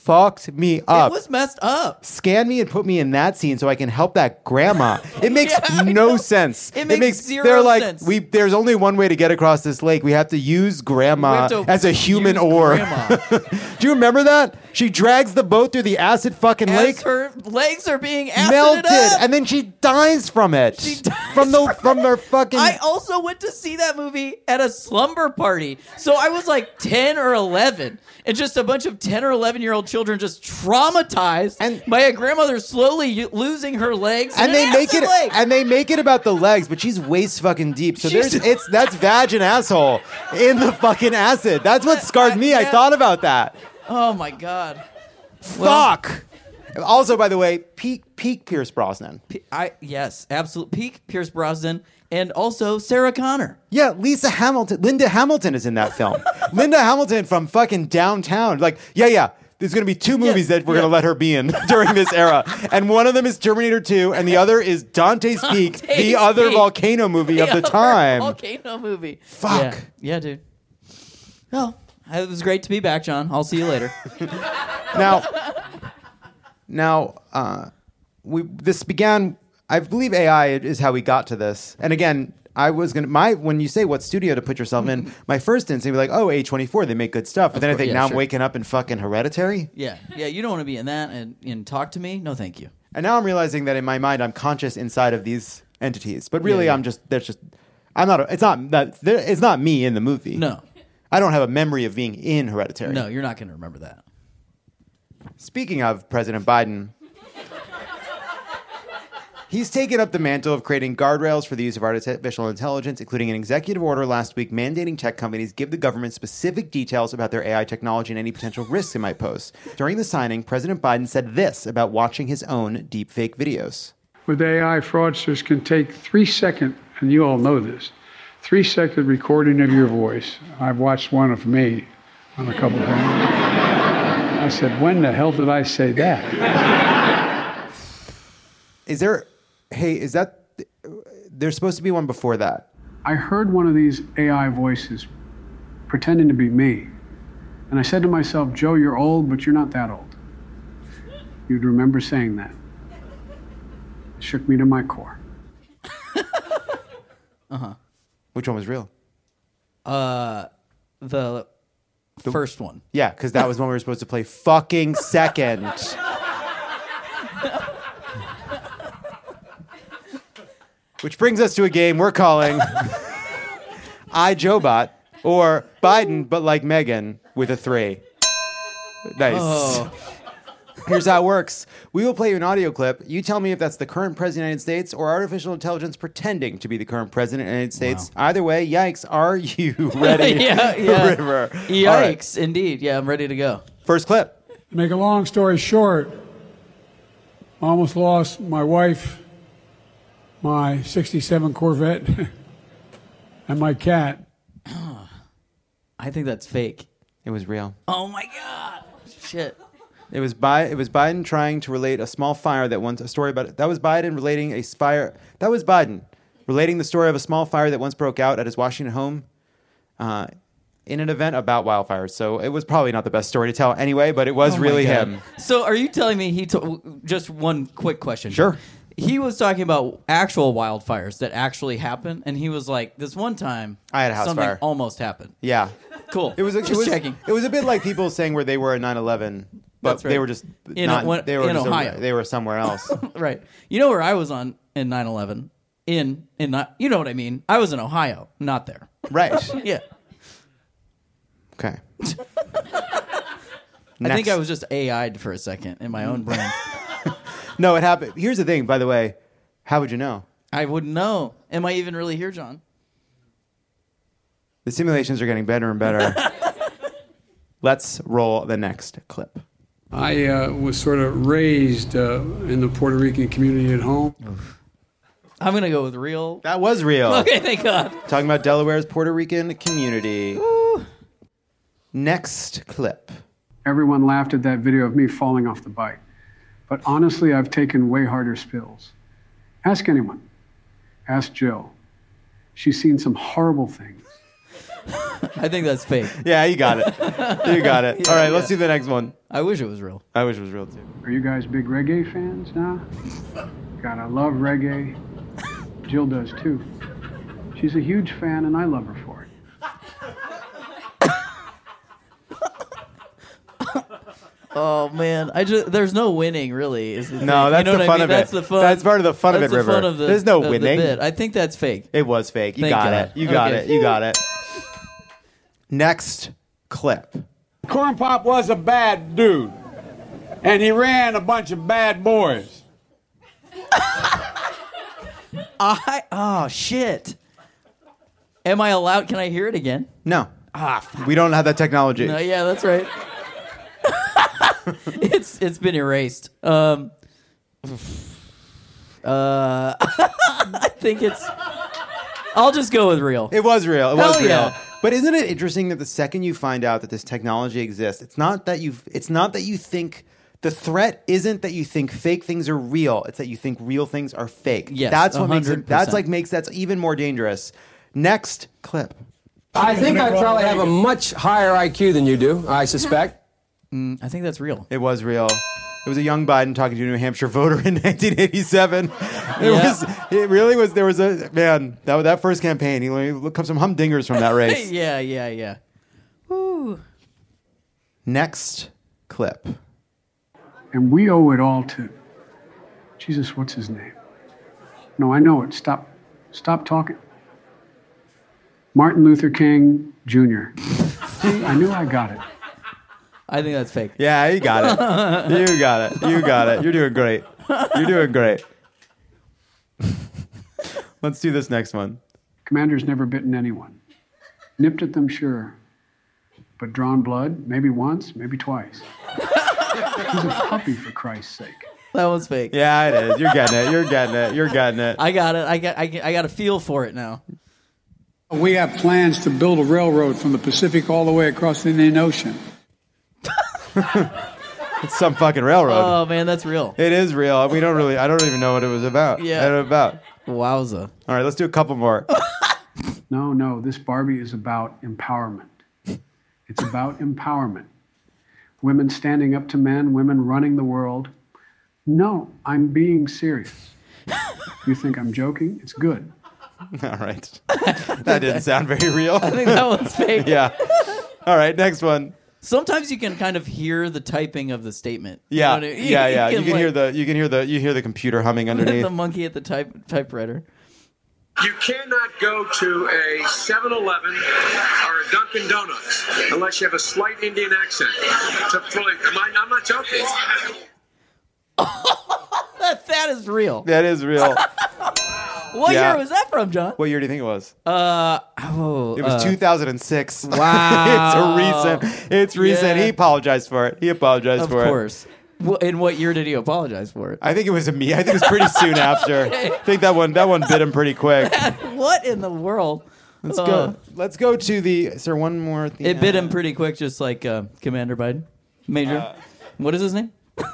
fucked me up. It was messed up. Scan me and put me in that scene so I can help that grandma. It makes no sense. It makes zero they're like, sense. There's only one way to get across this lake. We have to use grandma as a human oar. Do you remember that? She drags the boat through the acid fucking lake. Her legs are being acided melted, up. and then she dies from it. From their fucking. I also went to see that movie at a slumber party. So I was like 10 or 11. And just a bunch of 10 or 11-year-old children just traumatized by a grandmother slowly losing her legs. And they make it about the legs, but she's waist fucking deep. So that's vag and asshole in the fucking acid. That's what scarred me. I thought about that. Oh my God. Fuck. Also, by the way, peak Pierce Brosnan. Yes, absolute peak Pierce Brosnan. And also Sarah Connor. Yeah, Linda Hamilton is in that film. Linda Hamilton from fucking Downtown. Like, yeah. There's going to be 2 movies that we're going to let her be in during this era. And one of them is Terminator 2, and the other is Dante's Peak, the other volcano movie of the time. Volcano movie. Fuck. Yeah, dude. Well, it was great to be back, John. I'll see you later. This began... I believe AI is how we got to this. And again, when you say what studio to put yourself in, my first instinct would be like, oh, A24, they make good stuff. But then I think I'm waking up in fucking Hereditary. Yeah, you don't want to be in that and talk to me? No, thank you. And now I'm realizing that in my mind, I'm conscious inside of these entities. But really, it's not me in the movie. No. I don't have a memory of being in Hereditary. No, you're not going to remember that. Speaking of President Biden... He's taken up the mantle of creating guardrails for the use of artificial intelligence, including an executive order last week mandating tech companies give the government specific details about their AI technology and any potential risks it might pose. During the signing, President Biden said this about watching his own deepfake videos. With AI, fraudsters can take 3-second, and you all know this, 3-second recording of your voice. I've watched one of me on a couple of things. I said, when the hell did I say that? There's supposed to be one before that. I heard one of these AI voices pretending to be me. And I said to myself, Joe, you're old, but you're not that old. You'd remember saying that. It shook me to my core. Which one was real? The first one. Yeah, because that was when we were supposed to play fucking second. Which brings us to a game we're calling iJoeBot, or Biden, but like Megan, with a 3. Nice. Oh. Here's how it works. We will play you an audio clip. You tell me if that's the current president of the United States or artificial intelligence pretending to be the current president of the United States. Wow. Either way, yikes. Are you ready? Yeah. River? Yikes, right. Indeed. Yeah, I'm ready to go. First clip. To make a long story short, I almost lost my wife, my 67 Corvette, and my cat. I think that's fake. It was real. Oh my God. Shit. It was Biden trying to relate a small fire that once, a story about it. That was Biden relating a fire. That was Biden relating the story of a small fire that once broke out at his Washington home in an event about wildfires. So it was probably not the best story to tell anyway, but it was really him. So are you telling me just one quick question? Sure. He was talking about actual wildfires that actually happened, and he was like, this one time, I had a house something fire. Almost happened. Yeah. Cool. It was checking. It was a bit like people saying where they were in 9/11, but That's right. they were just in Ohio. They were somewhere else. Right. You know where I was in 9/11? You know what I mean? I was in Ohio, not there. Right. Yeah. Okay. I think I was just AI'd for a second in my own brain. No, it happened. Here's the thing, by the way. How would you know? I wouldn't know. Am I even really here, John? The simulations are getting better and better. Let's roll the next clip. I was sort of raised in the Puerto Rican community at home. I'm going to go with real. That was real. Okay, thank God. Talking about Delaware's Puerto Rican community. Ooh. Next clip. Everyone laughed at that video of me falling off the bike. But honestly, I've taken way harder spills. Ask anyone. Ask Jill. She's seen some horrible things. I think that's fake. Yeah, you got it. You got it. Yeah, All right, let's yeah. do the next one. I wish it was real. I wish it was real too. Are you guys big reggae fans now? God, I love reggae. Jill does too. She's a huge fan, and I love her for it. Oh man, there's no winning really. Is the No, thing. that's You know the what I fun mean? of it. That's the fun. That's part of the fun of That's it, the River. fun of the, There's no the winning. bit. I think that's fake. It was fake. You Thank got God. it. You got Okay. it. You got it. Next clip. Corn Pop was a bad dude, and he ran a bunch of bad boys. Oh shit. Am I allowed? Can I hear it again? No. Fuck. We don't have that technology. No, yeah, that's right. It's been erased. I think it's. I'll just go with real. It was real. It was Hell real. yeah. But isn't it interesting that the second you find out that this technology exists, it's not that you think the threat isn't that you think fake things are real. It's that you think real things are fake. Yes, that's what makes it. 100%. That's even more dangerous. Next clip. I think I probably have a much higher IQ than you do, I suspect. I think that's real. It was real. It was a young Biden talking to a New Hampshire voter in 1987. It really was. There was a man that first campaign. He learned some humdingers from that race. Yeah. Woo. Next clip. And we owe it all to Jesus. What's his name? No, I know it. Stop talking. Martin Luther King Jr. See, I knew I got it. I think that's fake. Yeah, you got it. You got it. You got it. You're doing great. You're doing great. Let's do this next one. Commander's never bitten anyone. Nipped at them, sure. But drawn blood, maybe once, maybe twice. He's a puppy, for Christ's sake. That one's fake. Yeah, it is. You're getting it. You're getting it. You're getting it. I got it. I got a feel for it now. We have plans to build a railroad from the Pacific all the way across the Indian Ocean. It's some fucking railroad. Oh man, that's real. It is real. I don't even know what it was about. Yeah. What it was about. Wowza. All right, let's do a couple more. No, this Barbie is about empowerment. It's about empowerment. Women standing up to men, women running the world. No, I'm being serious. You think I'm joking? It's good. All right. That didn't sound very real. I think that one's fake. Yeah. All right, next one. Sometimes you can kind of hear the typing of the statement. Yeah. You know what I mean? Yeah. You can hear the computer humming underneath. the monkey at the typewriter. You cannot go to a 7-Eleven or a Dunkin' Donuts unless you have a slight Indian accent. I'm not joking. That is real. That is real. What year was that from, John? What year do you think it was? It It was 2006. Wow. It's recent. Yeah. He apologized for it. Of course. In what year did he apologize for it? I think it was me. I think it was pretty soon after. I think that one bit him pretty quick. What in the world? Let's go. Let's go to the. Is there one more? At the It bit end? him pretty quick, just like Commander Biden. Major. What is his name?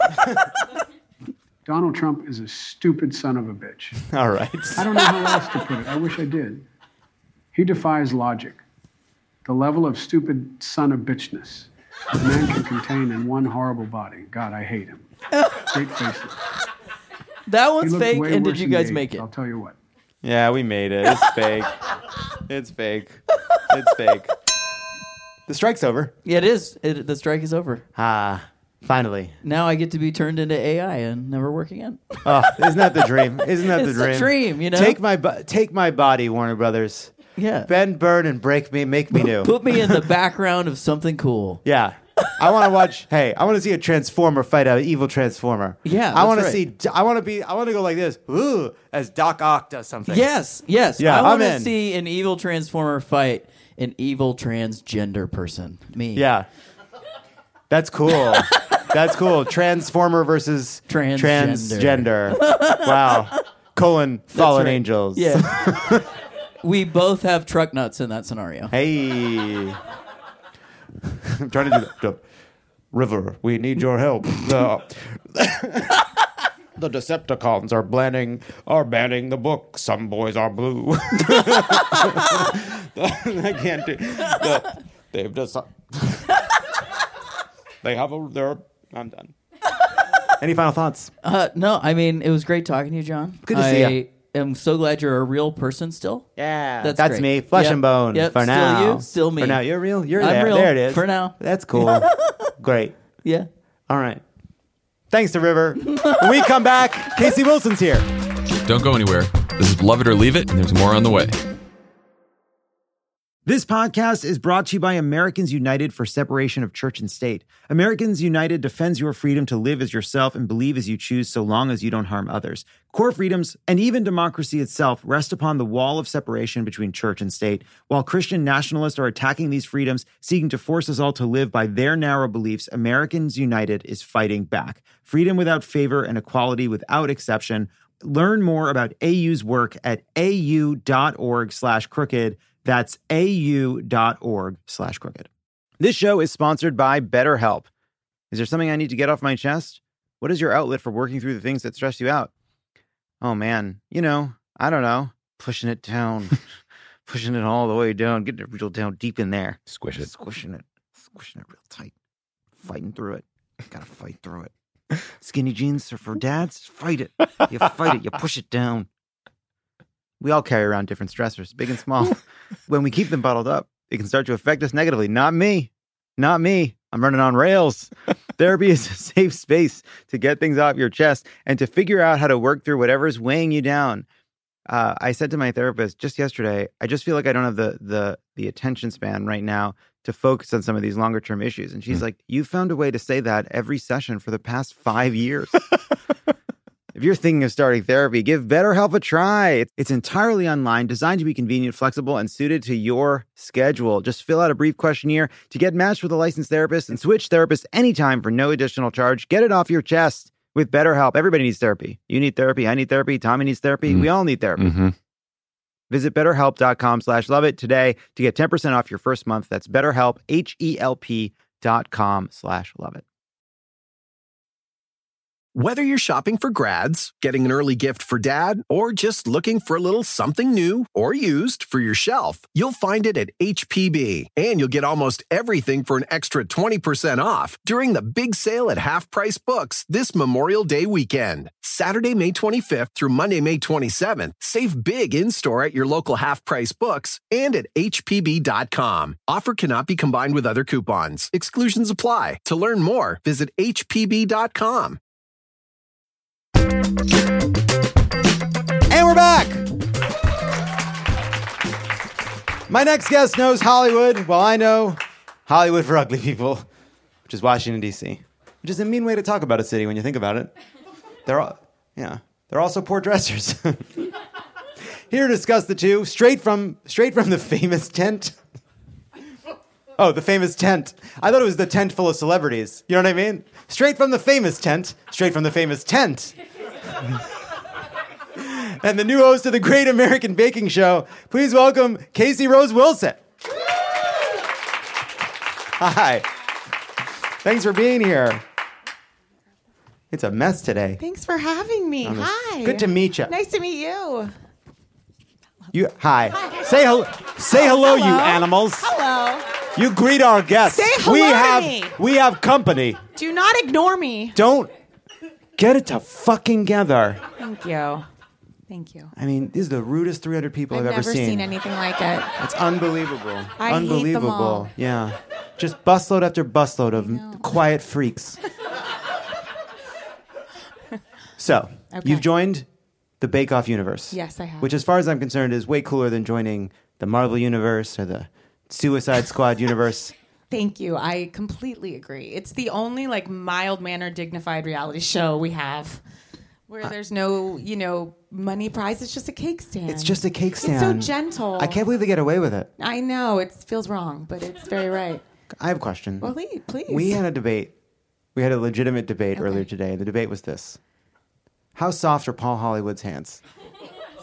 Donald Trump is a stupid son of a bitch. All right. I don't know how else to put it. I wish I did. He defies logic. The level of stupid son of bitchness a man can contain in one horrible body. God, I hate him. Great faces. That He one's looked fake, way and worse did you than guys Gates, make it? I'll tell you what. Yeah, we made it. It's fake. It's fake. It's fake. The strike's over. Yeah, it is. The strike is over. Finally. Now I get to be turned into AI and never work again. Oh, isn't that the dream? Isn't that It's the dream? the dream, you know? Take my body, Warner Brothers. Yeah. Bend, burn, and make me new. Put me in the background of something cool. Yeah. I want to watch. Hey, I want to see a Transformer fight an evil Transformer. Yeah, I want to that's see. I want to go like this. Ooh, as Doc Ock does something. Yes. Yeah, I want I'm to in. see an evil Transformer fight an evil transgender person. Me. Yeah. That's cool. That's cool. Transformer versus transgender. Wow. Fallen right. angels. Yeah. We both have truck nuts in that scenario. Hey. I'm trying to do that. River, we need your help. The Decepticons are banning the book. Some boys are blue. I can't do. They've just. They have a. I'm done. Any final thoughts? No, I mean, it was great talking to you, John. Good to see you. I'm so glad you're a real person still. Yeah, that's great. me, flesh and bone. Yep, for still now, you, still me. For now, you're real. You're I'm there. real. There it is. For now, that's cool. Great. Yeah. All right. Thanks to River. When we come back, Casey Wilson's here. Don't go anywhere. This is Love It or Leave It, and there's more on the way. This podcast is brought to you by Americans United for Separation of Church and State. Americans United defends your freedom to live as yourself and believe as you choose so long as you don't harm others. Core freedoms and even democracy itself rest upon the wall of separation between church and state. While Christian nationalists are attacking these freedoms, seeking to force us all to live by their narrow beliefs, Americans United is fighting back. Freedom without favor and equality without exception. Learn more about AU's work at au.org/crooked. That's au.org/crooked. This show is sponsored by BetterHelp. Is there something I need to get off my chest? What is your outlet for working through the things that stress you out? Oh, man. I don't know. Pushing it down. Pushing it all the way down. Getting it real down deep in there. Squish it. Squishing it real tight. Fighting through it. Gotta fight through it. Skinny jeans are for dads? Fight it. You fight it. You push it down. We all carry around different stressors, big and small. When we keep them bottled up, it can start to affect us negatively. Not me. Not me. I'm running on rails. Therapy is a safe space to get things off your chest and to figure out how to work through whatever's weighing you down. I said to my therapist just yesterday, I just feel like I don't have the attention span right now to focus on some of these longer term issues. And she's like, you found a way to say that every session for the past 5 years. If you're thinking of starting therapy, give BetterHelp a try. It's entirely online, designed to be convenient, flexible, and suited to your schedule. Just fill out a brief questionnaire to get matched with a licensed therapist and switch therapists anytime for no additional charge. Get it off your chest with BetterHelp. Everybody needs therapy. You need therapy. I need therapy. Tommy needs therapy. We all need therapy. Mm-hmm. Visit BetterHelp.com/loveit today to get 10% off your first month. That's BetterHelp, HELP.com/loveit. Whether you're shopping for grads, getting an early gift for dad, or just looking for a little something new or used for your shelf, you'll find it at HPB. And you'll get almost everything for an extra 20% off during the big sale at Half Price Books this Memorial Day weekend. Saturday, May 25th through Monday, May 27th. Save big in-store at your local Half Price Books and at HPB.com. Offer cannot be combined with other coupons. Exclusions apply. To learn more, visit HPB.com. And we're back. My next guest knows Hollywood. Well, I know Hollywood for ugly people, which is Washington, D.C., which is a mean way to talk about a city when you think about it. They're also poor dressers. Here to discuss the two, straight from the famous tent. Oh, the famous tent. I thought it was the tent full of celebrities. You know what I mean? Straight from the famous tent. Straight from the famous tent. And the new host of the Great American Baking Show, please welcome Casey Rose Wilson. Hi. Thanks for being here. It's a mess today. Thanks for having me. Hi. Good to meet you. Nice to meet you. Hi. Hi. Say hello, you animals. Hello. You greet our guests. Say hello to me. We have company. Do not ignore me. Don't get it to fucking together. Thank you. Thank you. I mean, these are the rudest 300 people I've ever seen. I've never seen anything like it. It's unbelievable. I hate them all. Yeah. Just busload after busload of quiet freaks. So, you've joined the Bake Off universe. Yes, I have. Which, as far as I'm concerned, is way cooler than joining the Marvel universe or the Suicide Squad universe. Thank you. I completely agree. It's the only mild-mannered, dignified reality show we have where there's no, money prize. It's just a cake stand. It's just a cake stand. It's so gentle. I can't believe they get away with it. I know. It feels wrong, but it's very right. I have a question. Well, please. We had a debate. We had a legitimate debate earlier today. The debate was this. How soft are Paul Hollywood's hands?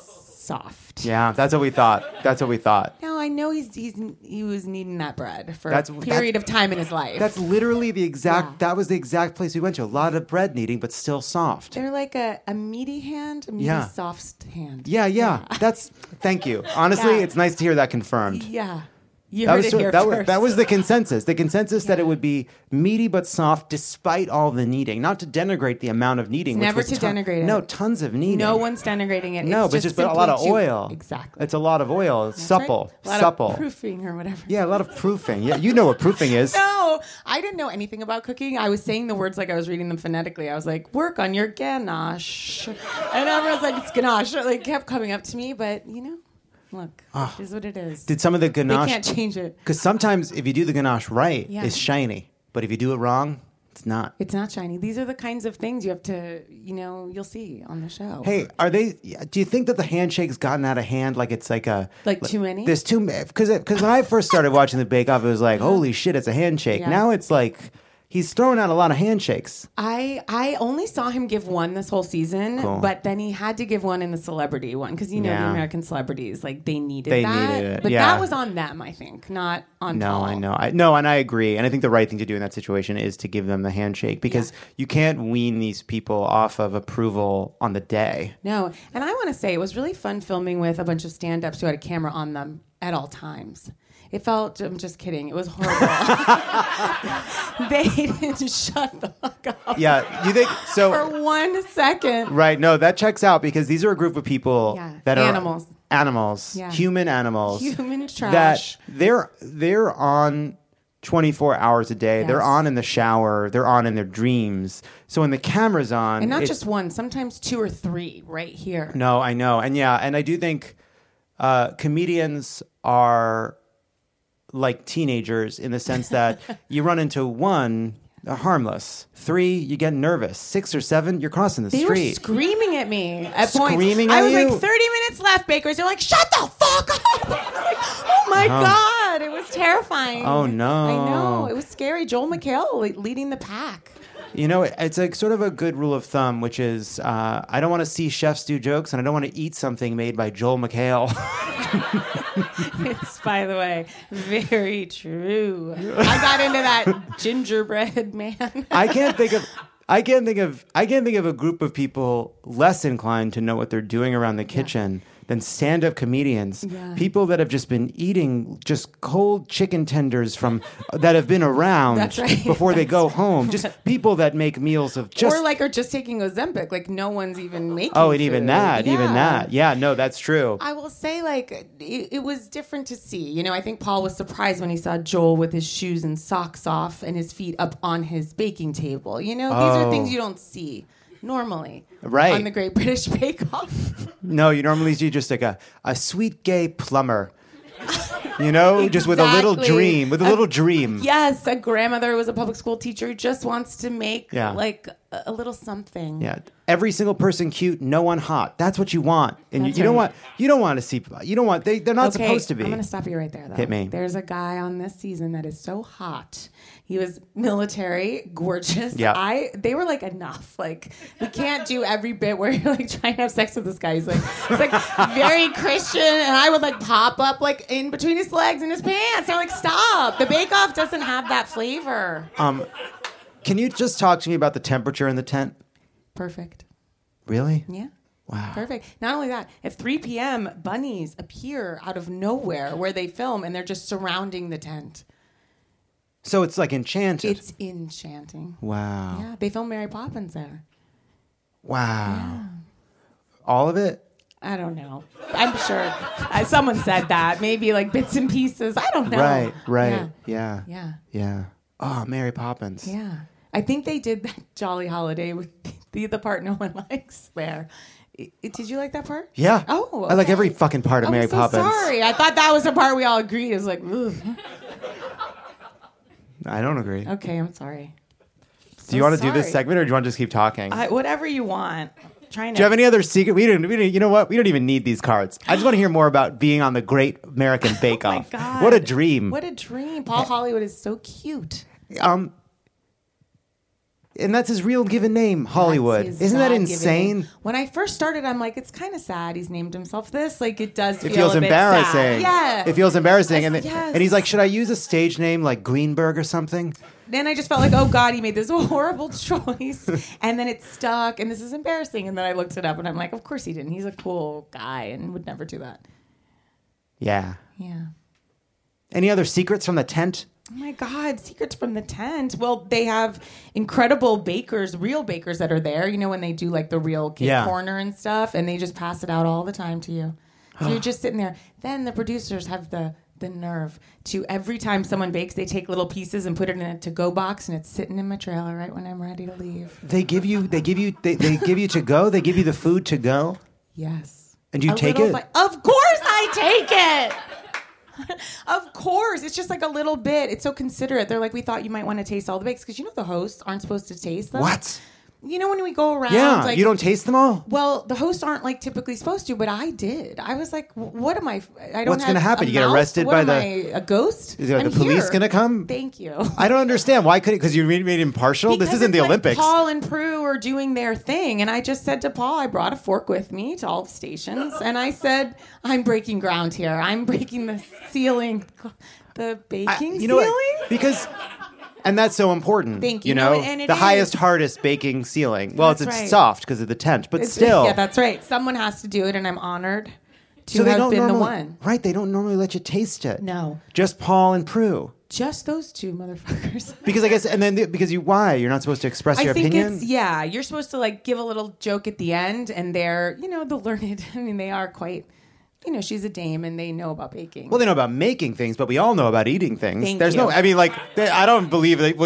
soft. Yeah, that's what we thought. That's what we thought. No, I know he was needing that bread for That's- a period of time in his life. That's literally the exact. That was the exact place we went to. A lot of bread kneading, but still soft. They're like a meaty hand, a meaty Yeah. soft hand. Yeah. That's. Thank you. Honestly, Yeah. it's nice to hear that confirmed. Yeah. You That heard was it sort- here that first. was that was the consensus. The consensus that it would be meaty but soft despite all the kneading. Not to denigrate the amount of kneading. It's which never was to denigrate it. No, tons of kneading. No one's denigrating it. No, it's but just but a lot of simply oil. Exactly. It's a lot of oil. It's That's supple. right. A lot Supple. of proofing or whatever. Yeah, a lot of proofing. Yeah, you know what proofing is. No, I didn't know anything about cooking. I was saying the words like I was reading them phonetically. I was like, work on your ganache. And everyone's like, it's ganache. It like kept coming up to me, but look, it is what it is. Did some of the ganache? They can't change it. Because sometimes if you do the ganache right, Yeah. it's shiny. But if you do it wrong, it's not. It's not shiny. These are the kinds of things you have to, you'll see on the show. Hey, do you think that the handshake's gotten out of hand? Like it's like a too many? There's too many. Because when I first started watching the Bake Off, it was like, holy shit, it's a handshake. Yeah. Now it's like he's throwing out a lot of handshakes. I only saw him give one this whole season, Cool. but then he had to give one in the celebrity one because the Yeah. American celebrities they needed They that. needed it, But yeah. that was on them, I think, not on No, Paul. I know. And I agree. And I think the right thing to do in that situation is to give them the handshake because you can't wean these people off of approval on the day. No, and I want to say it was really fun filming with a bunch of stand-ups who had a camera on them at all times. It felt, I'm just kidding, it was horrible. They didn't shut the fuck up. Yeah, you think so? For 1 second. Right. No, that checks out because these are a group of people that are Animals. Yeah. Human animals. Human trash. That they're on 24 hours a day. Yes. They're on in the shower. They're on in their dreams. So when the camera's on, And not it's- just one, sometimes 2 or 3 right here. No, I know, and I do think comedians are like teenagers in the sense that you run into 1. They're harmless. 3, you get nervous. 6 or 7, you're crossing the They street. were screaming at me at points. Screaming I at was you? like, 30 minutes left, Bakers. They're like, shut the fuck up. I was like, oh my God. It was terrifying. Oh, no. I know. It was scary. Joel McHale leading the pack. You know, it's like sort of a good rule of thumb, which is I don't want to see chefs do jokes, and I don't want to eat something made by Joel McHale. It's, by the way, very true. I got into that gingerbread man. I can't think of a group of people less inclined to know what they're doing around the kitchen than stand-up comedians. Yeah. People that have just been eating just cold chicken tenders from that have been around That's right. before they go home. Just people that make meals of just Or are just taking Ozempic. Like no one's even making Oh, and even food. that. Yeah. Yeah, no, that's true. I will say, it was different to see. I think Paul was surprised when he saw Joel with his shoes and socks off and his feet up on his baking table. These are things you don't see normally Right. on the Great British Bake Off. No, you normally see just like a sweet gay plumber. Just with a little Exactly. dream. Yes, a grandmother who was a public school teacher who just wants to make Yeah. a little something. Yeah. Every single person cute, no one hot. That's what you want. And That's you don't right. want to see they're not Okay, supposed to be. I'm going to stop you right there, though. Hit me. There's a guy on this season that is so hot. He was military, gorgeous. Yeah. They were enough. We can't do every bit where you're trying to have sex with this guy. He's very Christian, and I would pop up in between his legs and his pants. I'm stop. The Bake Off doesn't have that flavor. Can you just talk to me about the temperature in the tent? Perfect. Really? Yeah. Wow. Perfect. Not only that, at 3 p.m., bunnies appear out of nowhere where they film, and they're just surrounding the tent. So it's enchanted. It's enchanting. Wow. Yeah, they filmed Mary Poppins there. Wow. Yeah. All of it? I don't know. I'm sure. Someone said that. Maybe bits and pieces. I don't know. Right. Yeah. Yeah. Oh, Mary Poppins. Yeah. I think they did that Jolly Holiday with the part no one likes there. Did you like that part? Yeah. Oh, I like okay. every fucking part of Mary I'm so Poppins. sorry. I thought that was the part we all agreed. It was ugh. I don't agree. Okay, I'm sorry. Do you want to do this sorry. segment or do you want to just keep talking? Whatever you want. Trying to. Do you have any other secret? We don't. You know what? We don't even need these cards. I just want to hear more about being on the Great American Bake Off. Oh my God. What a dream! What a dream. Paul Hollywood is so cute. and that's his real given name, Hollywood. His Isn't that God-given insane? name. When I first started, I'm like, it's kind of sad he's named himself this. Like, it does feel It feels a bit embarrassing. sad. Yeah. It feels embarrassing. Yes. And he's like, should I use a stage name like Greenberg or something? Then I just felt like, oh God, he made this horrible choice. And then it stuck, and this is embarrassing. And then I looked it up, and I'm like, of course he didn't. He's a cool guy and would never do that. Yeah. Yeah. Any other secrets from the tent? Oh my God, secrets from the tent. Well, they have incredible bakers, real bakers that are there, you know, when they do like the real cake corner and stuff, and they just pass it out all the time to you. So you're just sitting there. Then the producers have the nerve to, every time someone bakes, they take little pieces and put it in a to-go box, and it's sitting in my trailer right when I'm ready to leave. They give you to go? They give you the food to go? Yes. And you take it? Of course I take it! Of course. It's just like a little bit. It's so considerate. They're like, we thought you might want to taste all the bakes, because you know the hosts aren't supposed to taste them. What? You know when we go around? Yeah, like, you don't taste them all? Well, the hosts aren't like typically supposed to, but I did. I was like, what am I? I don't What's going to happen? You get mouth? arrested What by am the... I, a ghost? Is the I'm police here. going to come? Thank you. I don't understand. Why couldn't... Because you made impartial? Because this isn't the it's like Olympics. Paul and Prue are doing their thing, and I just said to Paul, I brought a fork with me to all the stations, and I said, I'm breaking ground here. I'm breaking the ceiling, the baking ceiling? What? Because... And that's so important. Thank you. You know, and it the is. highest, hardest baking ceiling. Well, That's it's right. soft because of the tent, but still. Yeah, that's right. Someone has to do it, and I'm honored to So they have don't been the normally, one. Right, they don't normally let you taste it. No. Just Paul and Prue. Just those two motherfuckers. Because I guess, and then because why? You're not supposed to express your I think opinion? you're supposed to like give a little joke at the end, and they're, you know, the learned. I mean, they are quite, you know, she's a dame, and they know about baking. Well, they know about making things, but we all know about eating things. Thank There's you. no, I mean, like, I don't believe that. Well,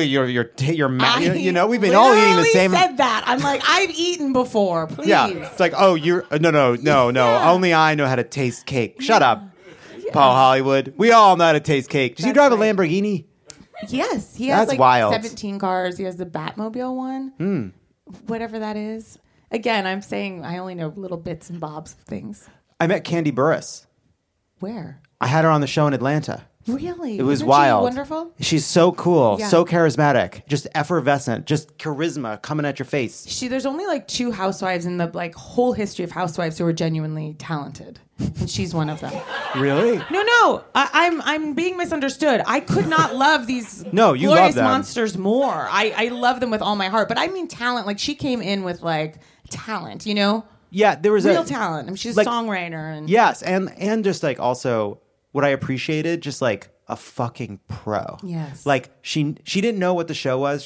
you know, we've been all eating the same. Said that. I'm like, I've eaten before. Please. Yeah, it's like, oh, you're no. Only I know how to taste cake. Shut up, Paul Hollywood. We all know how to taste cake. Does he drive a Lamborghini? Yes, he has That's like wild. 17 cars. He has the Batmobile one. Whatever that is. Again, I'm saying I only know little bits and bobs of things. I met Candy Burris. Where? I had her on the show in Atlanta. Really? It was Isn't wild. She wonderful? She's so cool, Yeah. so charismatic, just effervescent, just charisma coming at your face. There's only like 2 housewives in the like whole history of housewives who are genuinely talented, and she's one of them. Really? No, I'm being misunderstood. I could not love these No, you glorious love them. monsters more. I love them with all my heart, but I mean talent. Like she came in with like talent, you know? Yeah, there was real talent. I mean, she's like, a songwriter, and yes, and just like also what I appreciated, just like a fucking pro. Yes. Like she didn't know what the show was.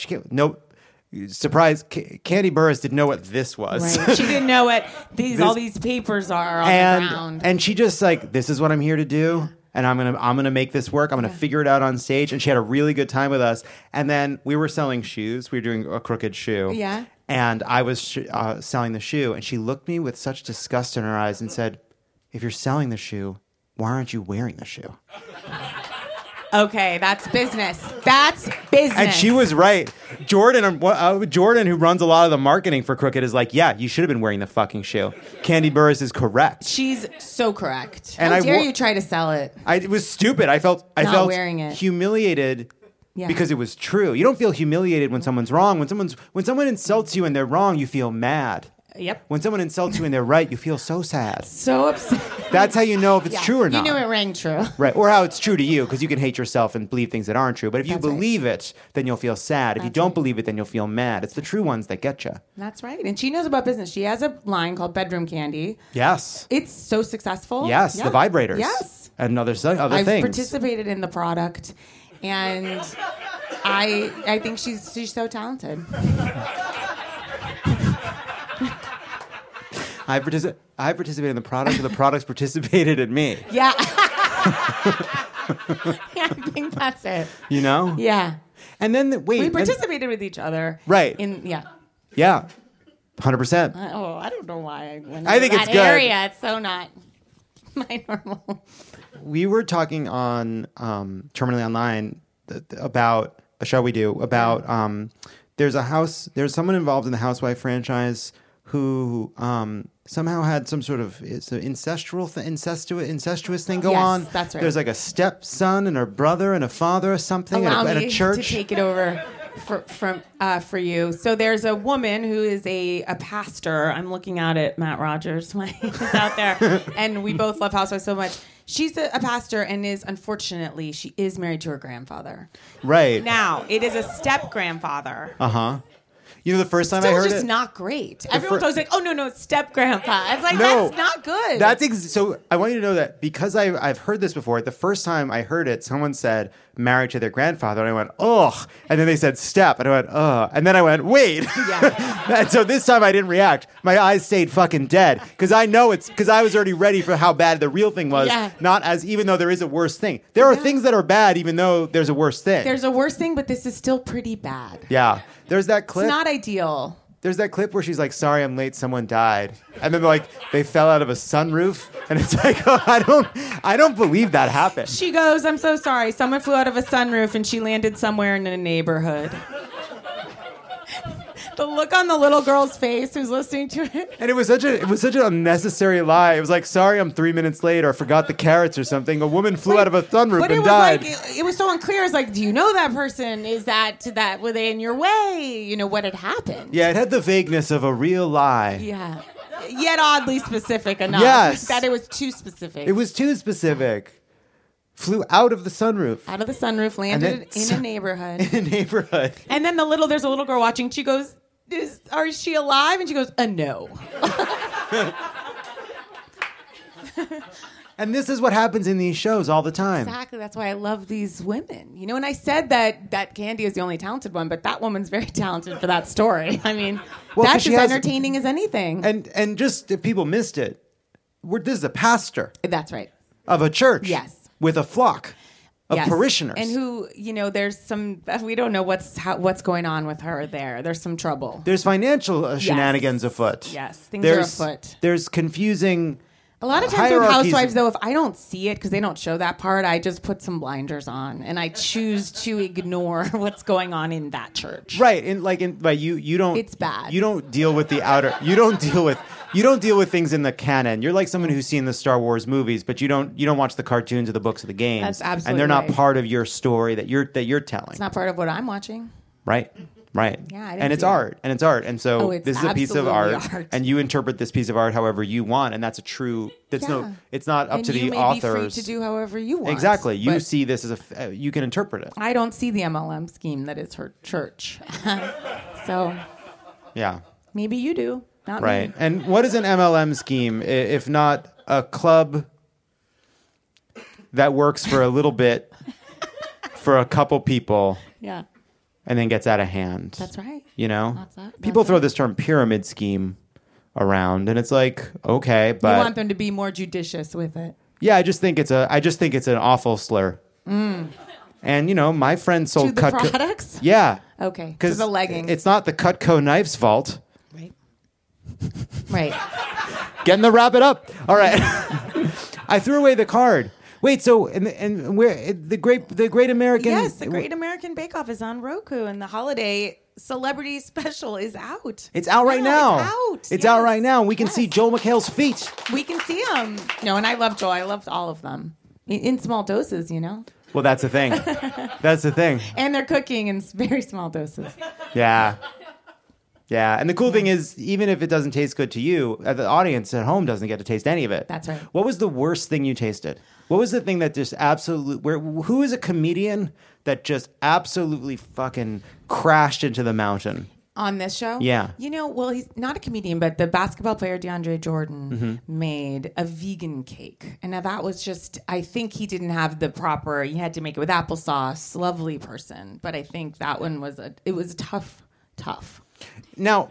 Surprise, Candy Burris didn't know what this was. Right. She didn't know what all these papers are on the ground. And she just like, this is what I'm here to do. And I'm gonna make this work. I'm gonna figure it out on stage. And she had a really good time with us. And then we were selling shoes. We were doing a crooked shoe. Yeah. And I was selling the shoe. And she looked at me with such disgust in her eyes and said, if you're selling the shoe, why aren't you wearing the shoe? Okay, that's business. That's business. And she was right. Jordan, who runs a lot of the marketing for Crooked, is like, yeah, you should have been wearing the fucking shoe. Candy Burris is correct. She's so correct. And How dare you try to sell it? It was stupid. I felt wearing it. humiliated Yeah. because it was true. You don't feel humiliated when someone's wrong. When someone insults you and they're wrong, you feel mad. Yep. When someone insults you and they're right, you feel so sad. So upset. That's how you know if it's true or not. You knew it rang true. Right. Or how it's true to you, because you can hate yourself and believe things that aren't true. But if you That's right. believe it, then you'll feel sad. If you don't believe it, then you'll feel mad. It's the true ones that get you. That's right. And she knows about business. She has a line called Bedroom Candy. Yes. It's so successful. Yes. Yeah. The vibrators. Yes. And other I've things. participated in the product, and I think she's so talented. I participated in the product, and the products participated in me. Yeah. Yeah, I think that's it. You know? Yeah. And then, We participated with each other. Right. Yeah. Yeah. 100%. I don't know why I went I think into it's that good. area. It's so not my normal. We were talking on Terminally Online about a show we do about there's someone involved in the Housewife franchise who somehow had some sort of incestuous thing go on. That's right. There's like a stepson and a brother and a father or something Allow at me a church. to take it over. for you. So there's a woman who is a pastor. I'm looking out at Matt Rogers when he's out there, and we both love Housewives so much. She's a pastor and unfortunately, she is married to her grandfather. Right. Now, it is a step-grandfather. Uh-huh. You know, the first time Still I heard just it... not great. Everyone's always like, oh, no, it's step-grandpa. It's like, No. that's not good. So I want you to know that because I've heard this before, the first time I heard it, someone said married to their grandfather, and I went, ugh. And then they said step, and I went, ugh. And then I went, wait. Yeah. And so this time I didn't react. My eyes stayed fucking dead because I know it's because I was already ready for how bad the real thing was. Yeah. Not as even though there is a worse thing. There are things that are bad even though there's a worse thing. There's a worse thing, but this is still pretty bad. Yeah. There's that clip. It's not ideal. There's that clip where she's like, sorry, I'm late, someone died. And then like they fell out of a sunroof. And it's like, oh, I don't believe that happened. She goes, I'm so sorry. Someone flew out of a sunroof and she landed somewhere in a neighborhood. The look on the little girl's face who's listening to it. And it was such an unnecessary lie. It was like, sorry, I'm 3 minutes late or I forgot the carrots or something. A woman flew out of a sunroof But and it was died. like, it was so unclear. It's like, do you know that person? Is that, were they in your way? You know, what had happened? Yeah, it had the vagueness of a real lie. Yeah. Yet oddly specific enough. Yes. That it was too specific. It was too specific. Flew out of the sunroof. Out of the sunroof, landed in a neighborhood. In a neighborhood. And then there's a little girl watching. She goes, is she alive? And she goes, no. And this is what happens in these shows all the time. Exactly. That's why I love these women. You know, and I said that Candy is the only talented one, but that woman's very talented for that story. I mean, that's as entertaining as anything. And just if people missed it, this is a pastor. That's right. Of a church. Yes. With a flock of parishioners. And who, you know, there's some, we don't know what's going on with her there. There's some trouble. There's financial shenanigans afoot. Yes, things are afoot. There's confusing A lot of times with Housewives, though, if I don't see it because they don't show that part, I just put some blinders on and I choose to ignore what's going on in that church. Right, you don't. It's bad. You don't deal with the outer. You don't deal with things in the canon. You're like someone who's seen the Star Wars movies, but you don't watch the cartoons or the books or the games. That's absolutely and they're not right. part of your story that you're telling. It's not part of what I'm watching. Right. Right. Yeah, I didn't and it's see that. art. And it's art. And so it's this is a piece of absolutely art, and you interpret this piece of art however you want, and that's a true. It's not up and to the you may authors. be free to do however you want. Exactly. You but see this as you can interpret it. I don't see the MLM scheme that is her church. So Yeah. maybe you do. Not Right. me. And what is an MLM scheme if not a club that works for a little bit for a couple people? Yeah. And then gets out of hand. That's right. You know? That's People throw this term pyramid scheme around, and it's like, okay, but you want them to be more judicious with it. yeah, I just think it's an awful slur. Mm. And you know, my friend sold To the Cutco. products? Yeah. Okay. To Because the leggings. it's not the Cutco knife's fault. Right. Getting to wrap it up. All right. I threw away the card. Wait, so and where the Great American? Yes, the Great American Bake Off is on Roku, and the holiday celebrity special is out. It's out right now. It's out. It's out right now. We can see Joel McHale's feet. We can see them. No, and I love Joel. I loved all of them in small doses, you know. Well, that's the thing. That's the thing. And they're cooking in very small doses. Yeah. Yeah, and the cool thing is, even if it doesn't taste good to you, the audience at home doesn't get to taste any of it. That's right. What was the worst thing you tasted? What was the thing that just who is a comedian that just absolutely fucking crashed into the mountain? On this show? Yeah. You know, well, he's not a comedian, but the basketball player DeAndre Jordan made a vegan cake. And now that was just, I think he didn't have the proper, he had to make it with applesauce. Lovely person. But I think that one was tough. Now,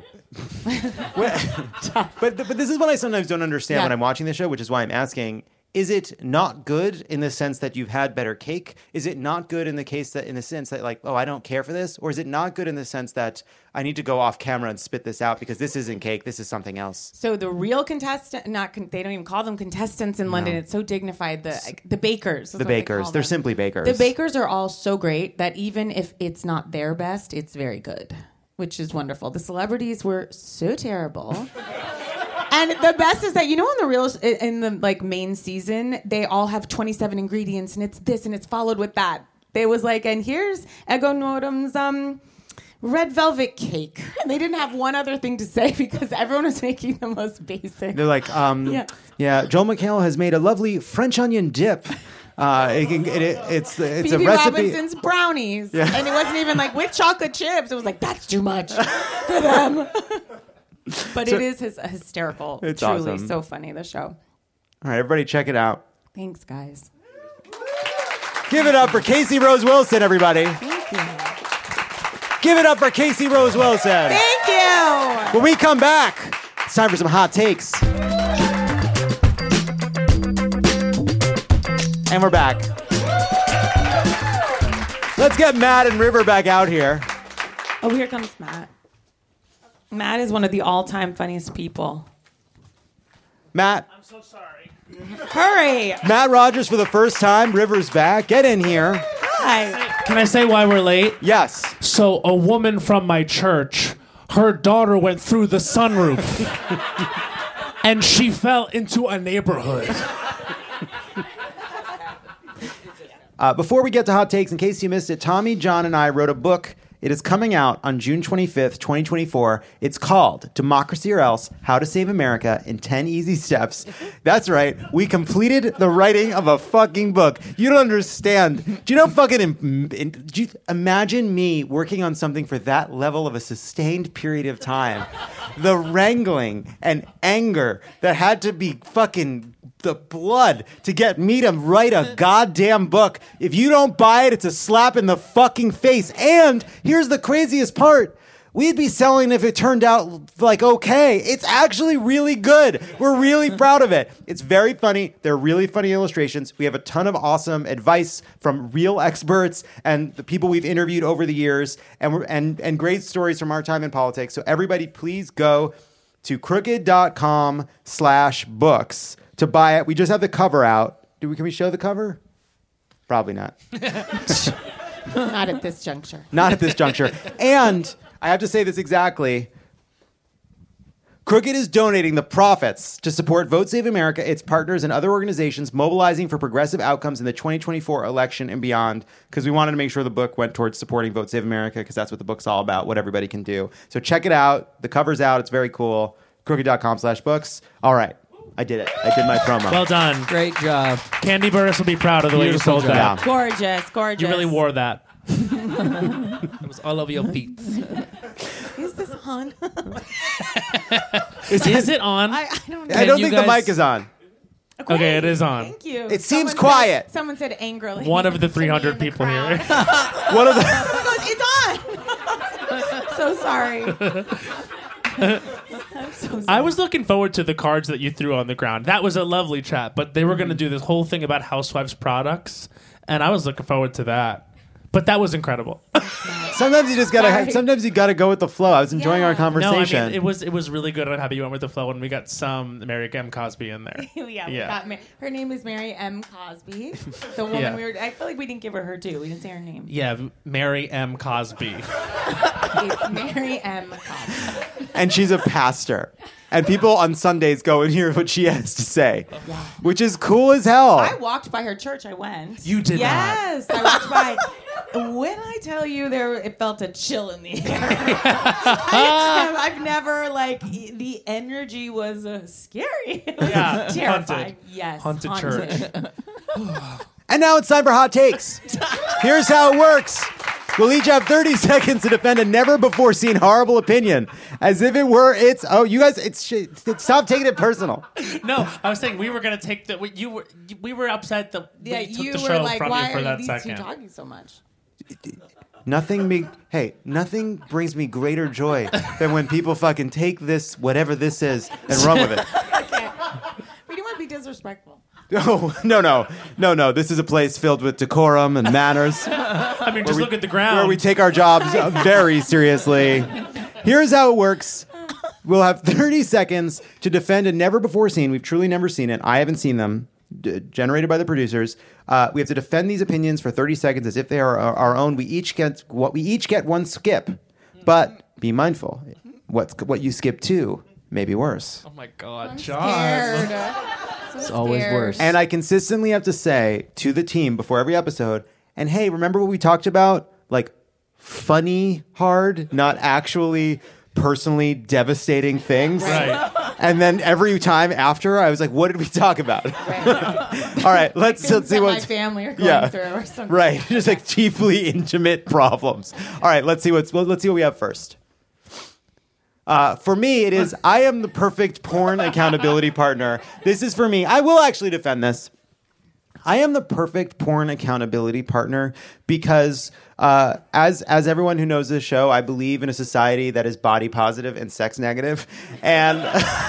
but this is what I sometimes don't understand when I'm watching this show, which is why I'm asking: is it not good in the sense that you've had better cake? Is it not good in the sense that like, oh, I don't care for this, or is it not good in the sense that I need to go off camera and spit this out because this isn't cake, this is something else? So the real contestant, they don't even call them contestants in London. It's so dignified. The bakers. The bakers, they're simply bakers. The bakers are all so great that even if it's not their best, it's very good. Which is wonderful. The celebrities were so terrible. And the best is that, in the main season, they all have 27 ingredients and it's this and it's followed with that. They was like, and here's Ego Nordum's red velvet cake. And they didn't have one other thing to say because everyone was making the most basic. They're like, yeah, Joel McHale has made a lovely French onion dip. It's Phoebe a recipe. Robinson's brownies. Yeah. And it wasn't even like with chocolate chips. It was like, that's too much for them. But it is hysterical. It's truly awesome. so funny, the show. All right, everybody check it out. Thanks, guys. Give it up for Casey Rose Wilson, everybody. Thank you. Give it up for Casey Rose Wilson. Thank you. When we come back, it's time for some hot takes. And we're back. Let's get Matt and River back out here. Oh, here comes Matt. Matt is one of the all-time funniest people. Matt. I'm so sorry. Hurry. Matt Rogers for the first time. River's back. Get in here. Hi. Can I say why we're late? Yes. So a woman from my church, her daughter went through the sunroof and she fell into a neighborhood. Before we get to hot takes, in case you missed it, Tommy, John, and I wrote a book. It is coming out on June 25th, 2024. It's called Democracy or Else, How to Save America in 10 Easy Steps. That's right. We completed the writing of a fucking book. You don't understand. Do you know do you imagine me working on something for that level of a sustained period of time? The wrangling and anger that had to be fucking the blood to get me to write a goddamn book. If you don't buy it, it's a slap in the fucking face. And here's the craziest part. We'd be selling if it turned out like okay. It's actually really good. We're really proud of it. It's very funny. They're really funny illustrations. We have a ton of awesome advice from real experts and the people we've interviewed over the years and great stories from our time in politics. So everybody please go to crooked.com/books to buy it. We just have the cover out. Can we show the cover? Probably not. Not at this juncture. Not at this juncture. And I have to say this exactly. Crooked is donating the profits to support Vote Save America, its partners, and other organizations mobilizing for progressive outcomes in the 2024 election and beyond, because we wanted to make sure the book went towards supporting Vote Save America, because that's what the book's all about, what everybody can do. So check it out. The cover's out. It's very cool. Crooked.com/books. All right. I did it. I did my promo. Well done. Great job. Candy Burris will be proud of the way you sold that. Gorgeous, gorgeous. You really wore that. It was all over your feet. Is this on? Is it on? I don't know. I don't think the mic is on. Okay, it is on. Thank you. It seems quiet. Someone said angrily. One of the 300 people here. One of the. It's on. So sorry. I'm so sorry. I was looking forward to the cards that you threw on the ground. That was a lovely chat, but they were going to do this whole thing about Housewives products, and I was looking forward to that. But that was incredible. Sometimes you just gotta. Sometimes you gotta go with the flow. I was enjoying our conversation. No, I mean, it was really good. I'm happy you went with the flow, and we got some Mary M. Cosby in there. Yeah, we got her name is Mary M. Cosby. The woman I feel like we didn't give her due. We didn't say her name. Yeah, Mary M. Cosby. It's Mary M. Cosby. And she's a pastor. And people on Sundays go and hear what she has to say, which is cool as hell. I walked by her church. I went. You did Yes, I walked by. When I tell you it felt a chill in the air. I've never, the energy was scary. Yeah, terrifying. Haunted. Yes. Haunted church. And now it's time for hot takes. Here's how it works. We'll each have 30 seconds to defend a never-before-seen horrible opinion, as if it were its. Oh, you guys, stop taking it personal. No, I was saying we were gonna take the. We were upset that we took the show from you for that second. Why are these two talking so much? Nothing brings me greater joy than when people fucking take this, whatever this is, and run with it. Okay. We don't want to be disrespectful. Oh, no. This is a place filled with decorum and manners. I mean, just look at the ground. Where we take our jobs very seriously. Here's how it works. We'll have 30 seconds to defend a never-before-seen. We've truly never seen it. I haven't seen them. Generated by the producers. We have to defend these opinions for 30 seconds as if they are our own. We each get one skip. But be mindful. What you skip to may be worse. Oh, my God, I'm John. scared. It's always worse. And I consistently have to say to the team before every episode, and hey, remember what we talked about? funny hard, not actually personally devastating things. Right. And then every time after, I was like, what did we talk about? All right, let's see that what my family are going through or something. Right, just like deeply intimate problems. All right, let's see what we have first. For me, it is I am the perfect porn accountability partner. This is for me. I will actually defend this. I am the perfect porn accountability partner because, as everyone who knows this show, I believe in a society that is body positive and sex negative, and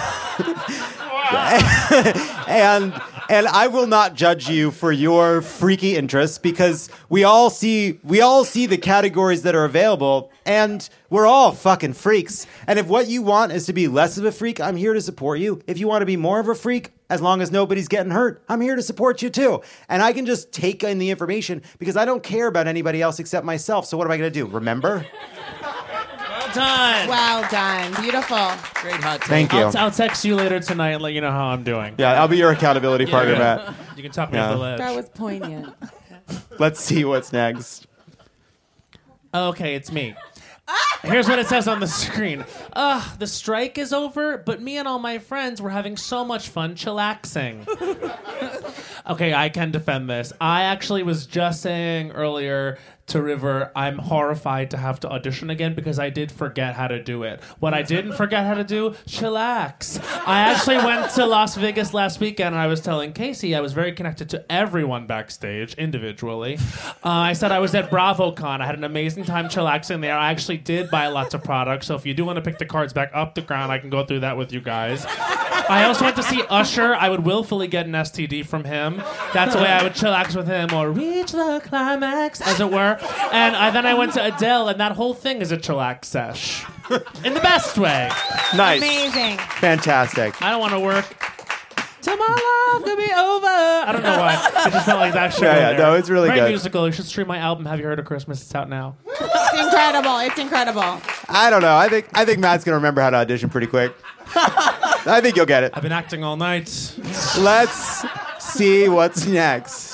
and I will not judge you for your freaky interests because we all see the categories that are available, and we're all fucking freaks. And if what you want is to be less of a freak, I'm here to support you. If you want to be more of a freak, as long as nobody's getting hurt, I'm here to support you too. And I can just take in the information because I don't care about anybody else except myself. So what am I going to do? Remember? Well done. Well done. Beautiful. Great hot take. Thank you. I'll text you later tonight and let you know how I'm doing. Yeah, I'll be your accountability partner, Matt. You can talk me off the ledge. That was poignant. Let's see what's next. Okay, it's me. Here's what it says on the screen. The strike is over, but me and all my friends were having so much fun chillaxing. Okay, I can defend this. I actually was just saying earlier to River, I'm horrified to have to audition again because I did forget how to do it. What I didn't forget how to do, chillax. I actually went to Las Vegas last weekend and I was telling Casey I was very connected to everyone backstage individually. I said I was at BravoCon. I had an amazing time chillaxing there. I actually did buy lots of products, so if you do want to pick the cards back up the ground, I can go through that with you guys. I also went to see Usher. I would willfully get an STD from him. That's the way I would chillax with him, or reach the climax, as it were. And then I went to Adele, and that whole thing is a chillax sesh. In the best way. Nice. Amazing. Fantastic. I don't want to work till my life could be over. I don't know why. It just felt like that shit. Yeah, no, it's really Great good. musical. You should stream my album, Have You Heard of Christmas? It's out now. It's incredible. It's incredible. I don't know. I think Matt's going to remember how to audition pretty quick. I think you'll get it. I've been acting all night. Let's see what's next.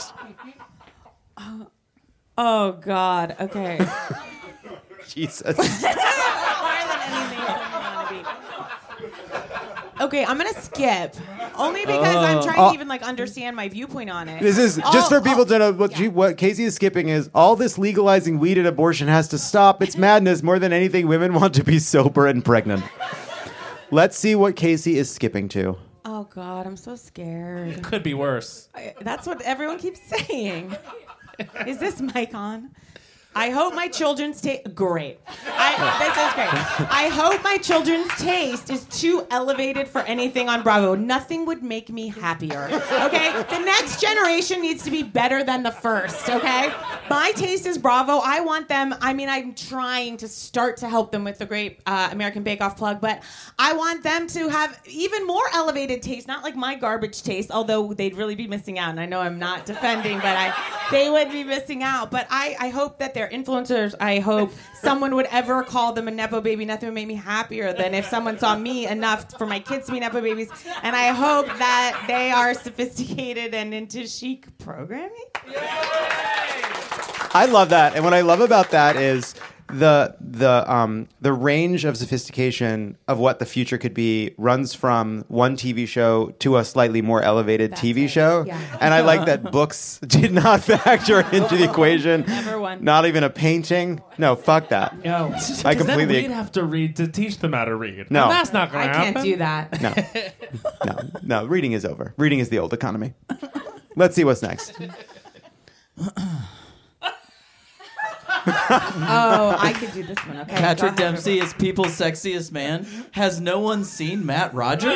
Oh, God. Okay. Jesus. Okay, I'm gonna skip. Only because I'm trying to even understand my viewpoint on it. This is just for people to know what Casey is skipping is all this legalizing weed and abortion has to stop. It's madness. More than anything, women want to be sober and pregnant. Let's see what Casey is skipping to. Oh, God, I'm so scared. It could be worse. That's what everyone keeps saying. Is this mic on? I hope my children's taste... Great. This is great. I hope my children's taste is too elevated for anything on Bravo. Nothing would make me happier, okay? The next generation needs to be better than the first, okay? My taste is Bravo. I want them... I'm trying to start to help them with the great American Bake Off plug, but I want them to have even more elevated taste, not like my garbage taste, although they'd really be missing out. And I know I'm not defending, but they would be missing out. But I hope that they're influencers. I hope someone would ever call them a Nepo baby. Nothing would make me happier than if someone saw me enough for my kids to be Nepo babies. And I hope that they are sophisticated and into chic programming. I love that. And what I love about that is the range of sophistication of what the future could be runs from one TV show to a slightly more elevated TV show. Yeah. And I like that books did not factor into the equation. Never one. Not even a painting. No, fuck that. No. I completely. Then we'd have to read to teach them how to read. No. And that's not going to happen. I can't do that. No. Reading is over. Reading is the old economy. Let's see what's next. Oh, I could do this one. Okay. Patrick Dempsey is people's sexiest man. Has no one seen Matt Rogers?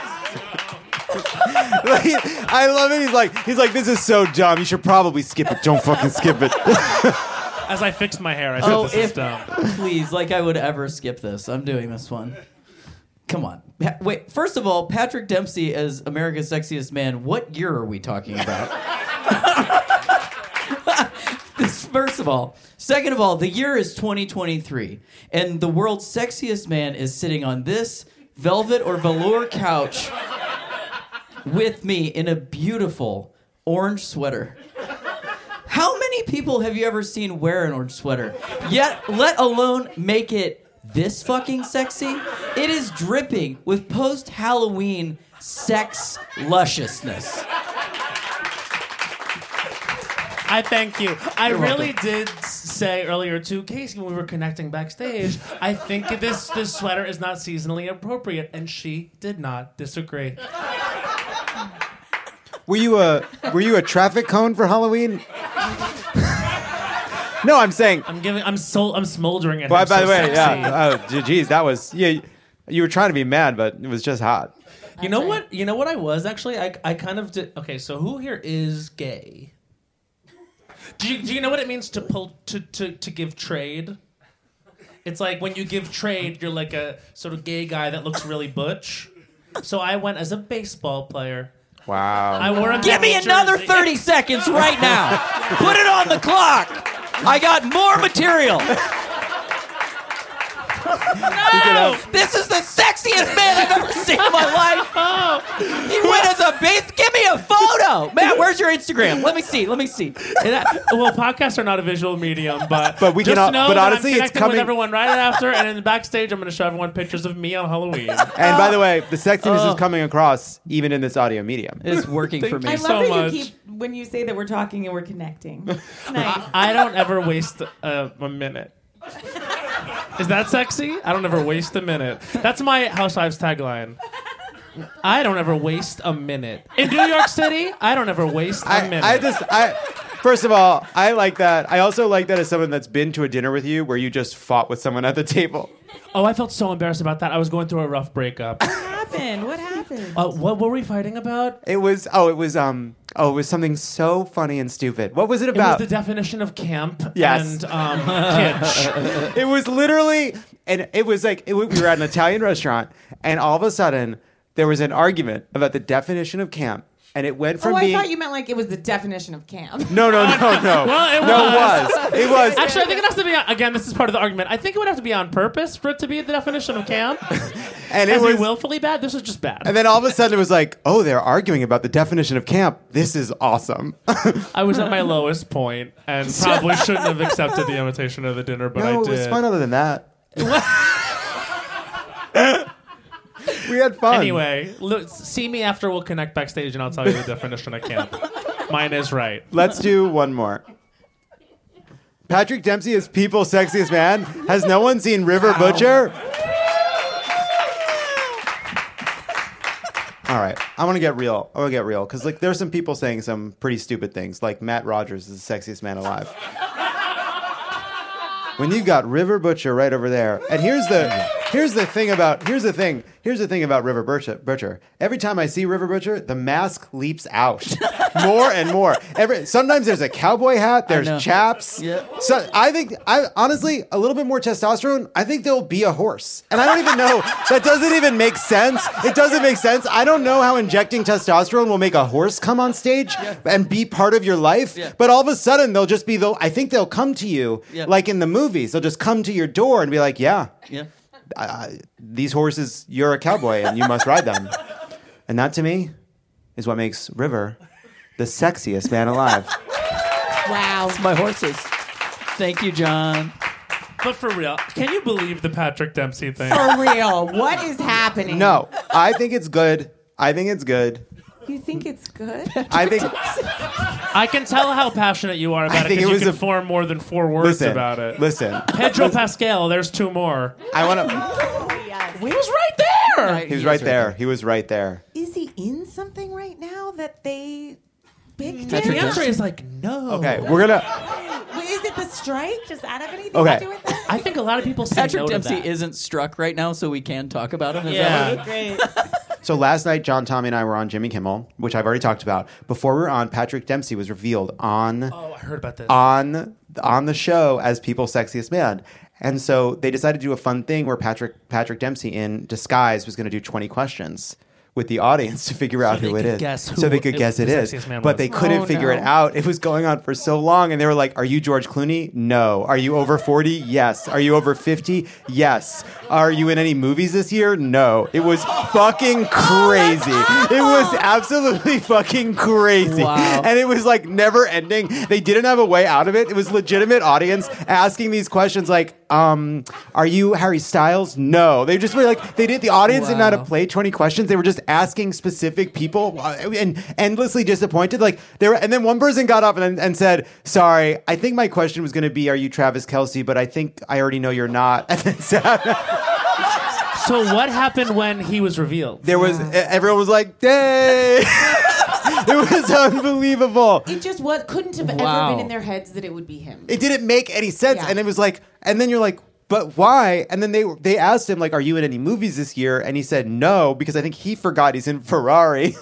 I love it. He's like, this is so dumb. You should probably skip it. Don't fucking skip it. As I fixed my hair, I said this is dumb. Please, like I would ever skip this. I'm doing this one. Come on. Wait, first of all, Patrick Dempsey as America's Sexiest Man, what year are we talking about? First of all. Second of all, the year is 2023, and the world's sexiest man is sitting on this velvet or velour couch with me in a beautiful orange sweater. How many people have you ever seen wear an orange sweater? Yet, let alone make it this fucking sexy? It is dripping with post-Halloween sex lusciousness. I thank you. I really did say earlier to Casey when we were connecting backstage, I think this sweater is not seasonally appropriate, and she did not disagree. Were you a traffic cone for Halloween? No, I'm saying. I'm smoldering at Well, him. by the so way, sexy. yeah. Oh, geez, that was You were trying to be mad, but it was just hot. You know what? You know what I was actually. I kind of did. Okay, so who here is gay? Do you know what it means to give trade? It's like when you give trade, you're like a sort of gay guy that looks really butch. So I went as a baseball player. Wow. I wore a Give me another 30 seconds right now. Put it on the clock. I got more material. No! This is the sexiest man I've ever seen in my life. He went as a base. Give me a photo. Matt, where's your Instagram? Let me see. Well, podcasts are not a visual medium, but we just cannot. know But that honestly, I'm it's connecting coming. with everyone right after, and in the backstage, I'm going to show everyone pictures of me on Halloween. And by the way, the sexiness is coming across even in this audio medium. It's working for me. I love that you keep when you say that we're talking and we're connecting. It's nice. I don't ever waste a minute. Is that sexy? I don't ever waste a minute. That's my Housewives tagline. I don't ever waste a minute. In New York City, I don't ever waste a minute. First of all, I like that. I also like that as someone that's been to a dinner with you where you just fought with someone at the table. Oh, I felt so embarrassed about that. I was going through a rough breakup. What happened? What were we fighting about? It was something so funny and stupid. What was it about? It was the definition of camp Yes. and kitsch. It was literally, and it was like, we were at an Italian restaurant, and all of a sudden, there was an argument about the definition of camp. And it went from being... I thought you meant like it was the definition of camp. No. Well, It was. Actually, I think it has to be, again, this is part of the argument. I think it would have to be on purpose for it to be the definition of camp. And it was willfully bad. This was just bad. And then all of a sudden it was like, oh, they're arguing about the definition of camp. This is awesome. I was at my lowest point and probably shouldn't have accepted the invitation of the dinner, but I did. No, it was fun other than that. We had fun. Anyway, see me after. We'll connect backstage and I'll tell you the definition of camp. Mine is right. Let's do one more. Patrick Dempsey is People's Sexiest Man. Has no one seen River Butcher? All right, I want to get real. Because like there's some people saying some pretty stupid things, like Matt Rogers is the sexiest man alive. When you got River Butcher right over there, and here's the thing about River Butcher. Every time I see River Butcher, the mask leaps out more and more. Sometimes there's a cowboy hat, there's chaps. Yeah. So I honestly, a little bit more testosterone, I think there'll be a horse. And I don't even know, that doesn't even make sense. It doesn't make sense. I don't know how injecting testosterone will make a horse come on stage and be part of your life. Yeah. But all of a sudden they'll just be, I think they'll come to you like in the movies. They'll just come to your door and be like, yeah. These horses, you're a cowboy and you must ride them. And that to me is what makes River the sexiest man alive. Wow. It's my horses. Thank you, John. But for real, can you believe the Patrick Dempsey thing? For real, what is happening? No, I think it's good. You think it's good? I think... I can tell how passionate you are about it because you can form more than 4 words about it. Listen. Pedro Pascal, there's 2 more. I want to... He was right there. He was right there. He was right there. Is he in something right now that they picked The him? answer is like, no. Okay, we're going to... Wait, is it the strike? Does that have anything Okay. to do with that? I think a lot of people say Patrick no to Dempsey that. isn't struck right now, so we can talk about him. Is Yeah. that Great. So last night, John, Tommy, and I were on Jimmy Kimmel, which I've already talked about. Before we were on, Patrick Dempsey was revealed on... Oh, I heard about this. On the show as People's Sexiest Man. And so they decided to do a fun thing where Patrick Dempsey in disguise was going to do 20 questions with the audience to figure out who it is. So they could guess the it is. sexiest man But was. they couldn't figure it out. It was going on for so long, and they were like, "Are you George Clooney? No. Are you over 40? Yes. Are you over 50? Yes. Are you in any movies this year? No." It was fucking crazy. It was absolutely fucking crazy. Wow. And it was like never ending. They didn't have a way out of it. It was legitimate audience asking these questions like, are you Harry Styles? No. They just were like, the audience didn't know how to play 20 questions. They were just asking specific people and endlessly disappointed. Like and then one person got up and said, "Sorry, I think my question was going to be, are you Travis Kelce? But I think I already know you're not." And then So what happened when he was revealed? Everyone was like, "Yay!" It was unbelievable. It just couldn't have ever been in their heads that it would be him. It didn't make any sense. Yeah. And it was like, and then you're like, but why? And then they asked him, like, are you in any movies this year? And he said no, because I think he forgot he's in Ferrari.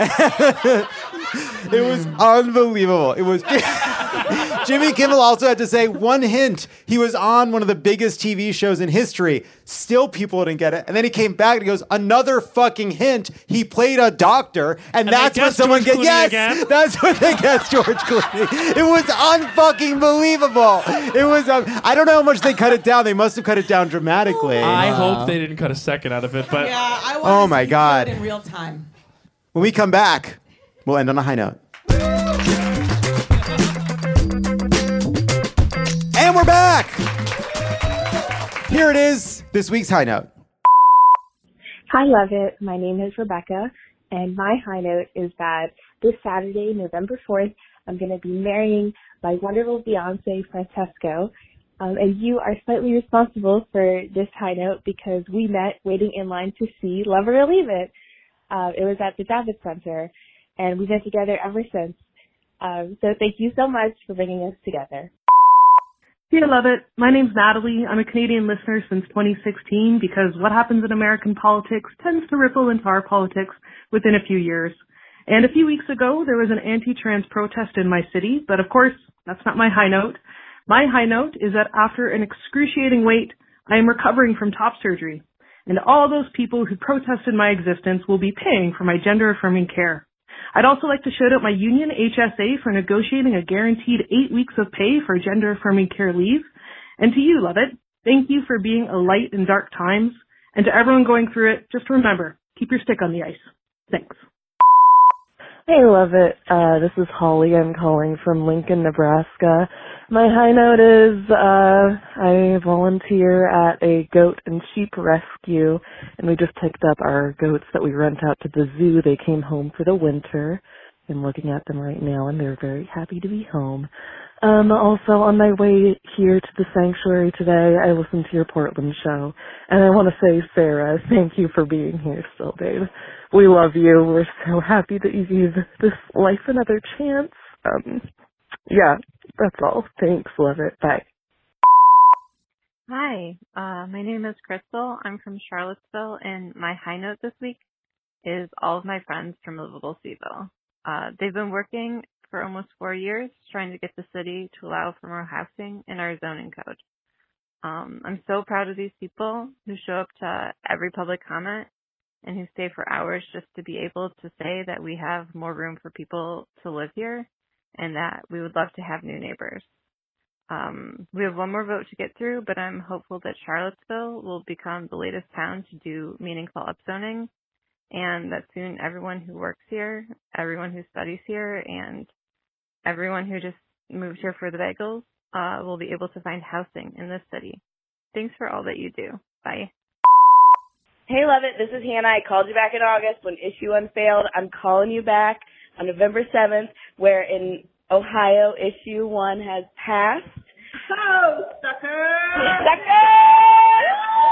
It was unbelievable. It was Jimmy Kimmel also had to say one hint. He was on one of the biggest TV shows in history. Still people didn't get it. And then he came back and he goes, another fucking hint. He played a doctor. And that's when someone gets, yes, that's when they guessed George Clooney. It was unfucking believable. It was, I don't know how much they cut it down. They must have cut it down dramatically. I hope they didn't cut a second out of it, but yeah, I want oh my God. in real time. When we come back, we'll end on a high note. And we're back. Here it is, this week's high note. Hi, love it. My name is Rebecca, and my high note is that this Saturday, November 4th, I'm going to be marrying my wonderful fiance, Francesco. And you are slightly responsible for this high note because we met waiting in line to see Love It or Leave It. It was at the Javits Center, and we've been together ever since. So thank you so much for bringing us together. Dear Love It, my name's Natalie. I'm a Canadian listener since 2016 because what happens in American politics tends to ripple into our politics within a few years. And a few weeks ago, there was an anti-trans protest in my city, but of course, that's not my high note. My high note is that after an excruciating wait, I am recovering from top surgery. And all those people who protested my existence will be paying for my gender-affirming care. I'd also like to shout out my union, HSA, for negotiating a guaranteed 8 weeks of pay for gender-affirming care leave. And to you, Love It, thank you for being a light in dark times. And to everyone going through it, just remember, keep your stick on the ice. Thanks. Hey, Love It. This is Holly. I'm calling from Lincoln, Nebraska. My high note is I volunteer at a goat and sheep rescue, and we just picked up our goats that we rent out to the zoo. They came home for the winter. I'm looking at them right now, and they're very happy to be home. Also, on my way here to the sanctuary today, I listened to your Portland show, and I want to say, Sarah, thank you for being here still, babe. We love you. We're so happy that you gave this life another chance. Yeah, that's all. Thanks. Love it. Bye. Hi, my name is Crystal. I'm from Charlottesville, and my high note this week is all of my friends from Livable Seaville. They've been working for almost 4 years trying to get the city to allow for more housing in our zoning code. I'm so proud of these people who show up to every public comment and who stay for hours just to be able to say that we have more room for people to live here and that we would love to have new neighbors. We have one more vote to get through, but I'm hopeful that Charlottesville will become the latest town to do meaningful upzoning, and that soon everyone who works here, everyone who studies here, and everyone who just moved here for the bagels will be able to find housing in this city. Thanks for all that you do. Bye. Hey, Love It. This is Hannah. I called you back in August when Issue 1 failed. I'm calling you back on November 7th, where in Ohio, Issue 1 has passed. Oh, suckers! Suckers!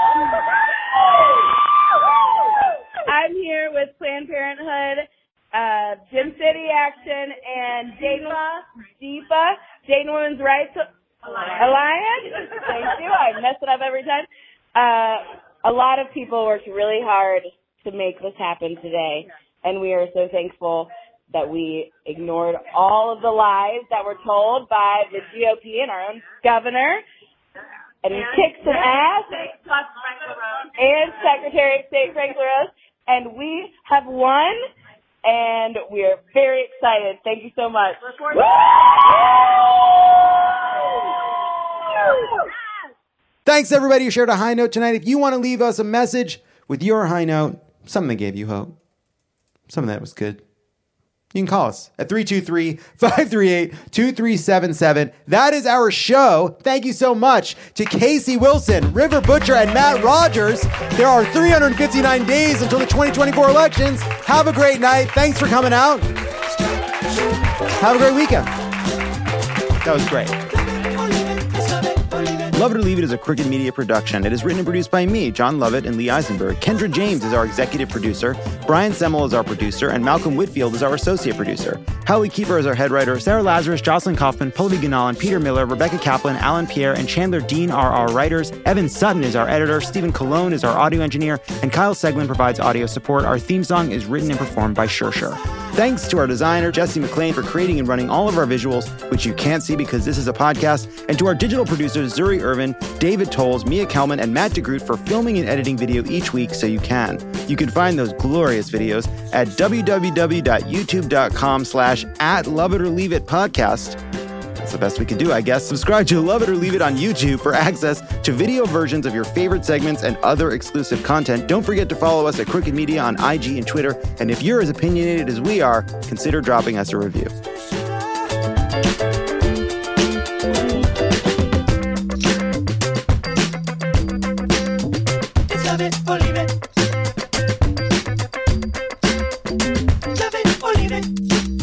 I'm here with Planned Parenthood, Gym City Action, and DEPA, Dayton Women's Rights Alliance. Thank you. I mess it up every time. A lot of people worked really hard to make this happen today, and we are so thankful that we ignored all of the lies that were told by the GOP and our own governor, and we kicked some ass, and Secretary of State Frank LaRose. and we have won, and we're very excited. Thank you so much. Thanks, everybody who shared a high note tonight. If you want to leave us a message with your high note, something that gave you hope, something that was good, you can call us at 323-538-2377. That is our show. Thank you so much to Casey Wilson, River Butcher, and Matt Rogers. There are 359 days until the 2024 elections. Have a great night. Thanks for coming out. Have a great weekend. That was great. Love It or Leave It is a Crooked Media production. It is written and produced by me, John Lovett, and Lee Eisenberg. Kendra James is our executive producer. Brian Semmel is our producer, and Malcolm Whitfield is our associate producer. Hallie Keeper is our head writer. Sarah Lazarus, Jocelyn Kaufman, Pallavi Ganalan, Peter Miller, Rebecca Kaplan, Alan Pierre, and Chandler Dean are our writers. Evan Sutton is our editor. Stephen Colon is our audio engineer. And Kyle Seglin provides audio support. Our theme song is written and performed by Sure. Thanks to our designer, Jesse McLean, for creating and running all of our visuals, which you can't see because this is a podcast, and to our digital producers, Zuri Irvin, David Tolles, Mia Kelman, and Matt DeGroot for filming and editing video each week so you can. You can find those glorious videos at www.youtube.com/@loveItOrLeaveItPodcast. That's the best we can do, I guess. Subscribe to Love It or Leave It on YouTube for access to video versions of your favorite segments and other exclusive content. Don't forget to follow us at Crooked Media on IG and Twitter. And if you're as opinionated as we are, consider dropping us a review. It's Love It or Leave It. Love it or leave it.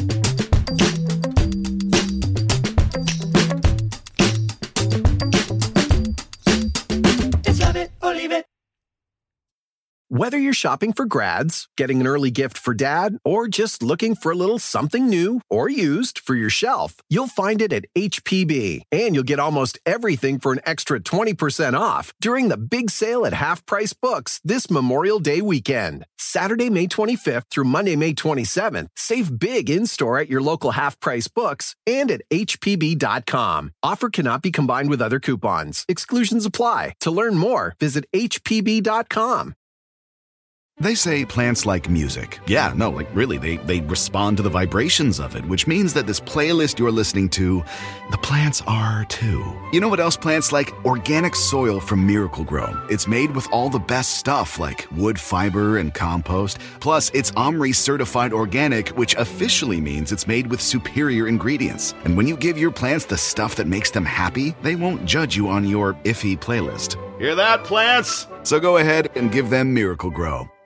Whether you're shopping for grads, getting an early gift for dad, or just looking for a little something new or used for your shelf, you'll find it at HPB. And you'll get almost everything for an extra 20% off during the big sale at Half Price Books this Memorial Day weekend. Saturday, May 25th through Monday, May 27th. Save big in-store at your local Half Price Books and at HPB.com. Offer cannot be combined with other coupons. Exclusions apply. To learn more, visit HPB.com. They say plants like music. Yeah, no, like really, they respond to the vibrations of it, which means that this playlist you're listening to, the plants are too. You know what else plants like? Organic soil from Miracle-Gro. It's made with all the best stuff like wood fiber and compost. Plus, it's OMRI certified organic, which officially means it's made with superior ingredients. And when you give your plants the stuff that makes them happy, they won't judge you on your iffy playlist. Hear that, plants? So go ahead and give them Miracle-Gro.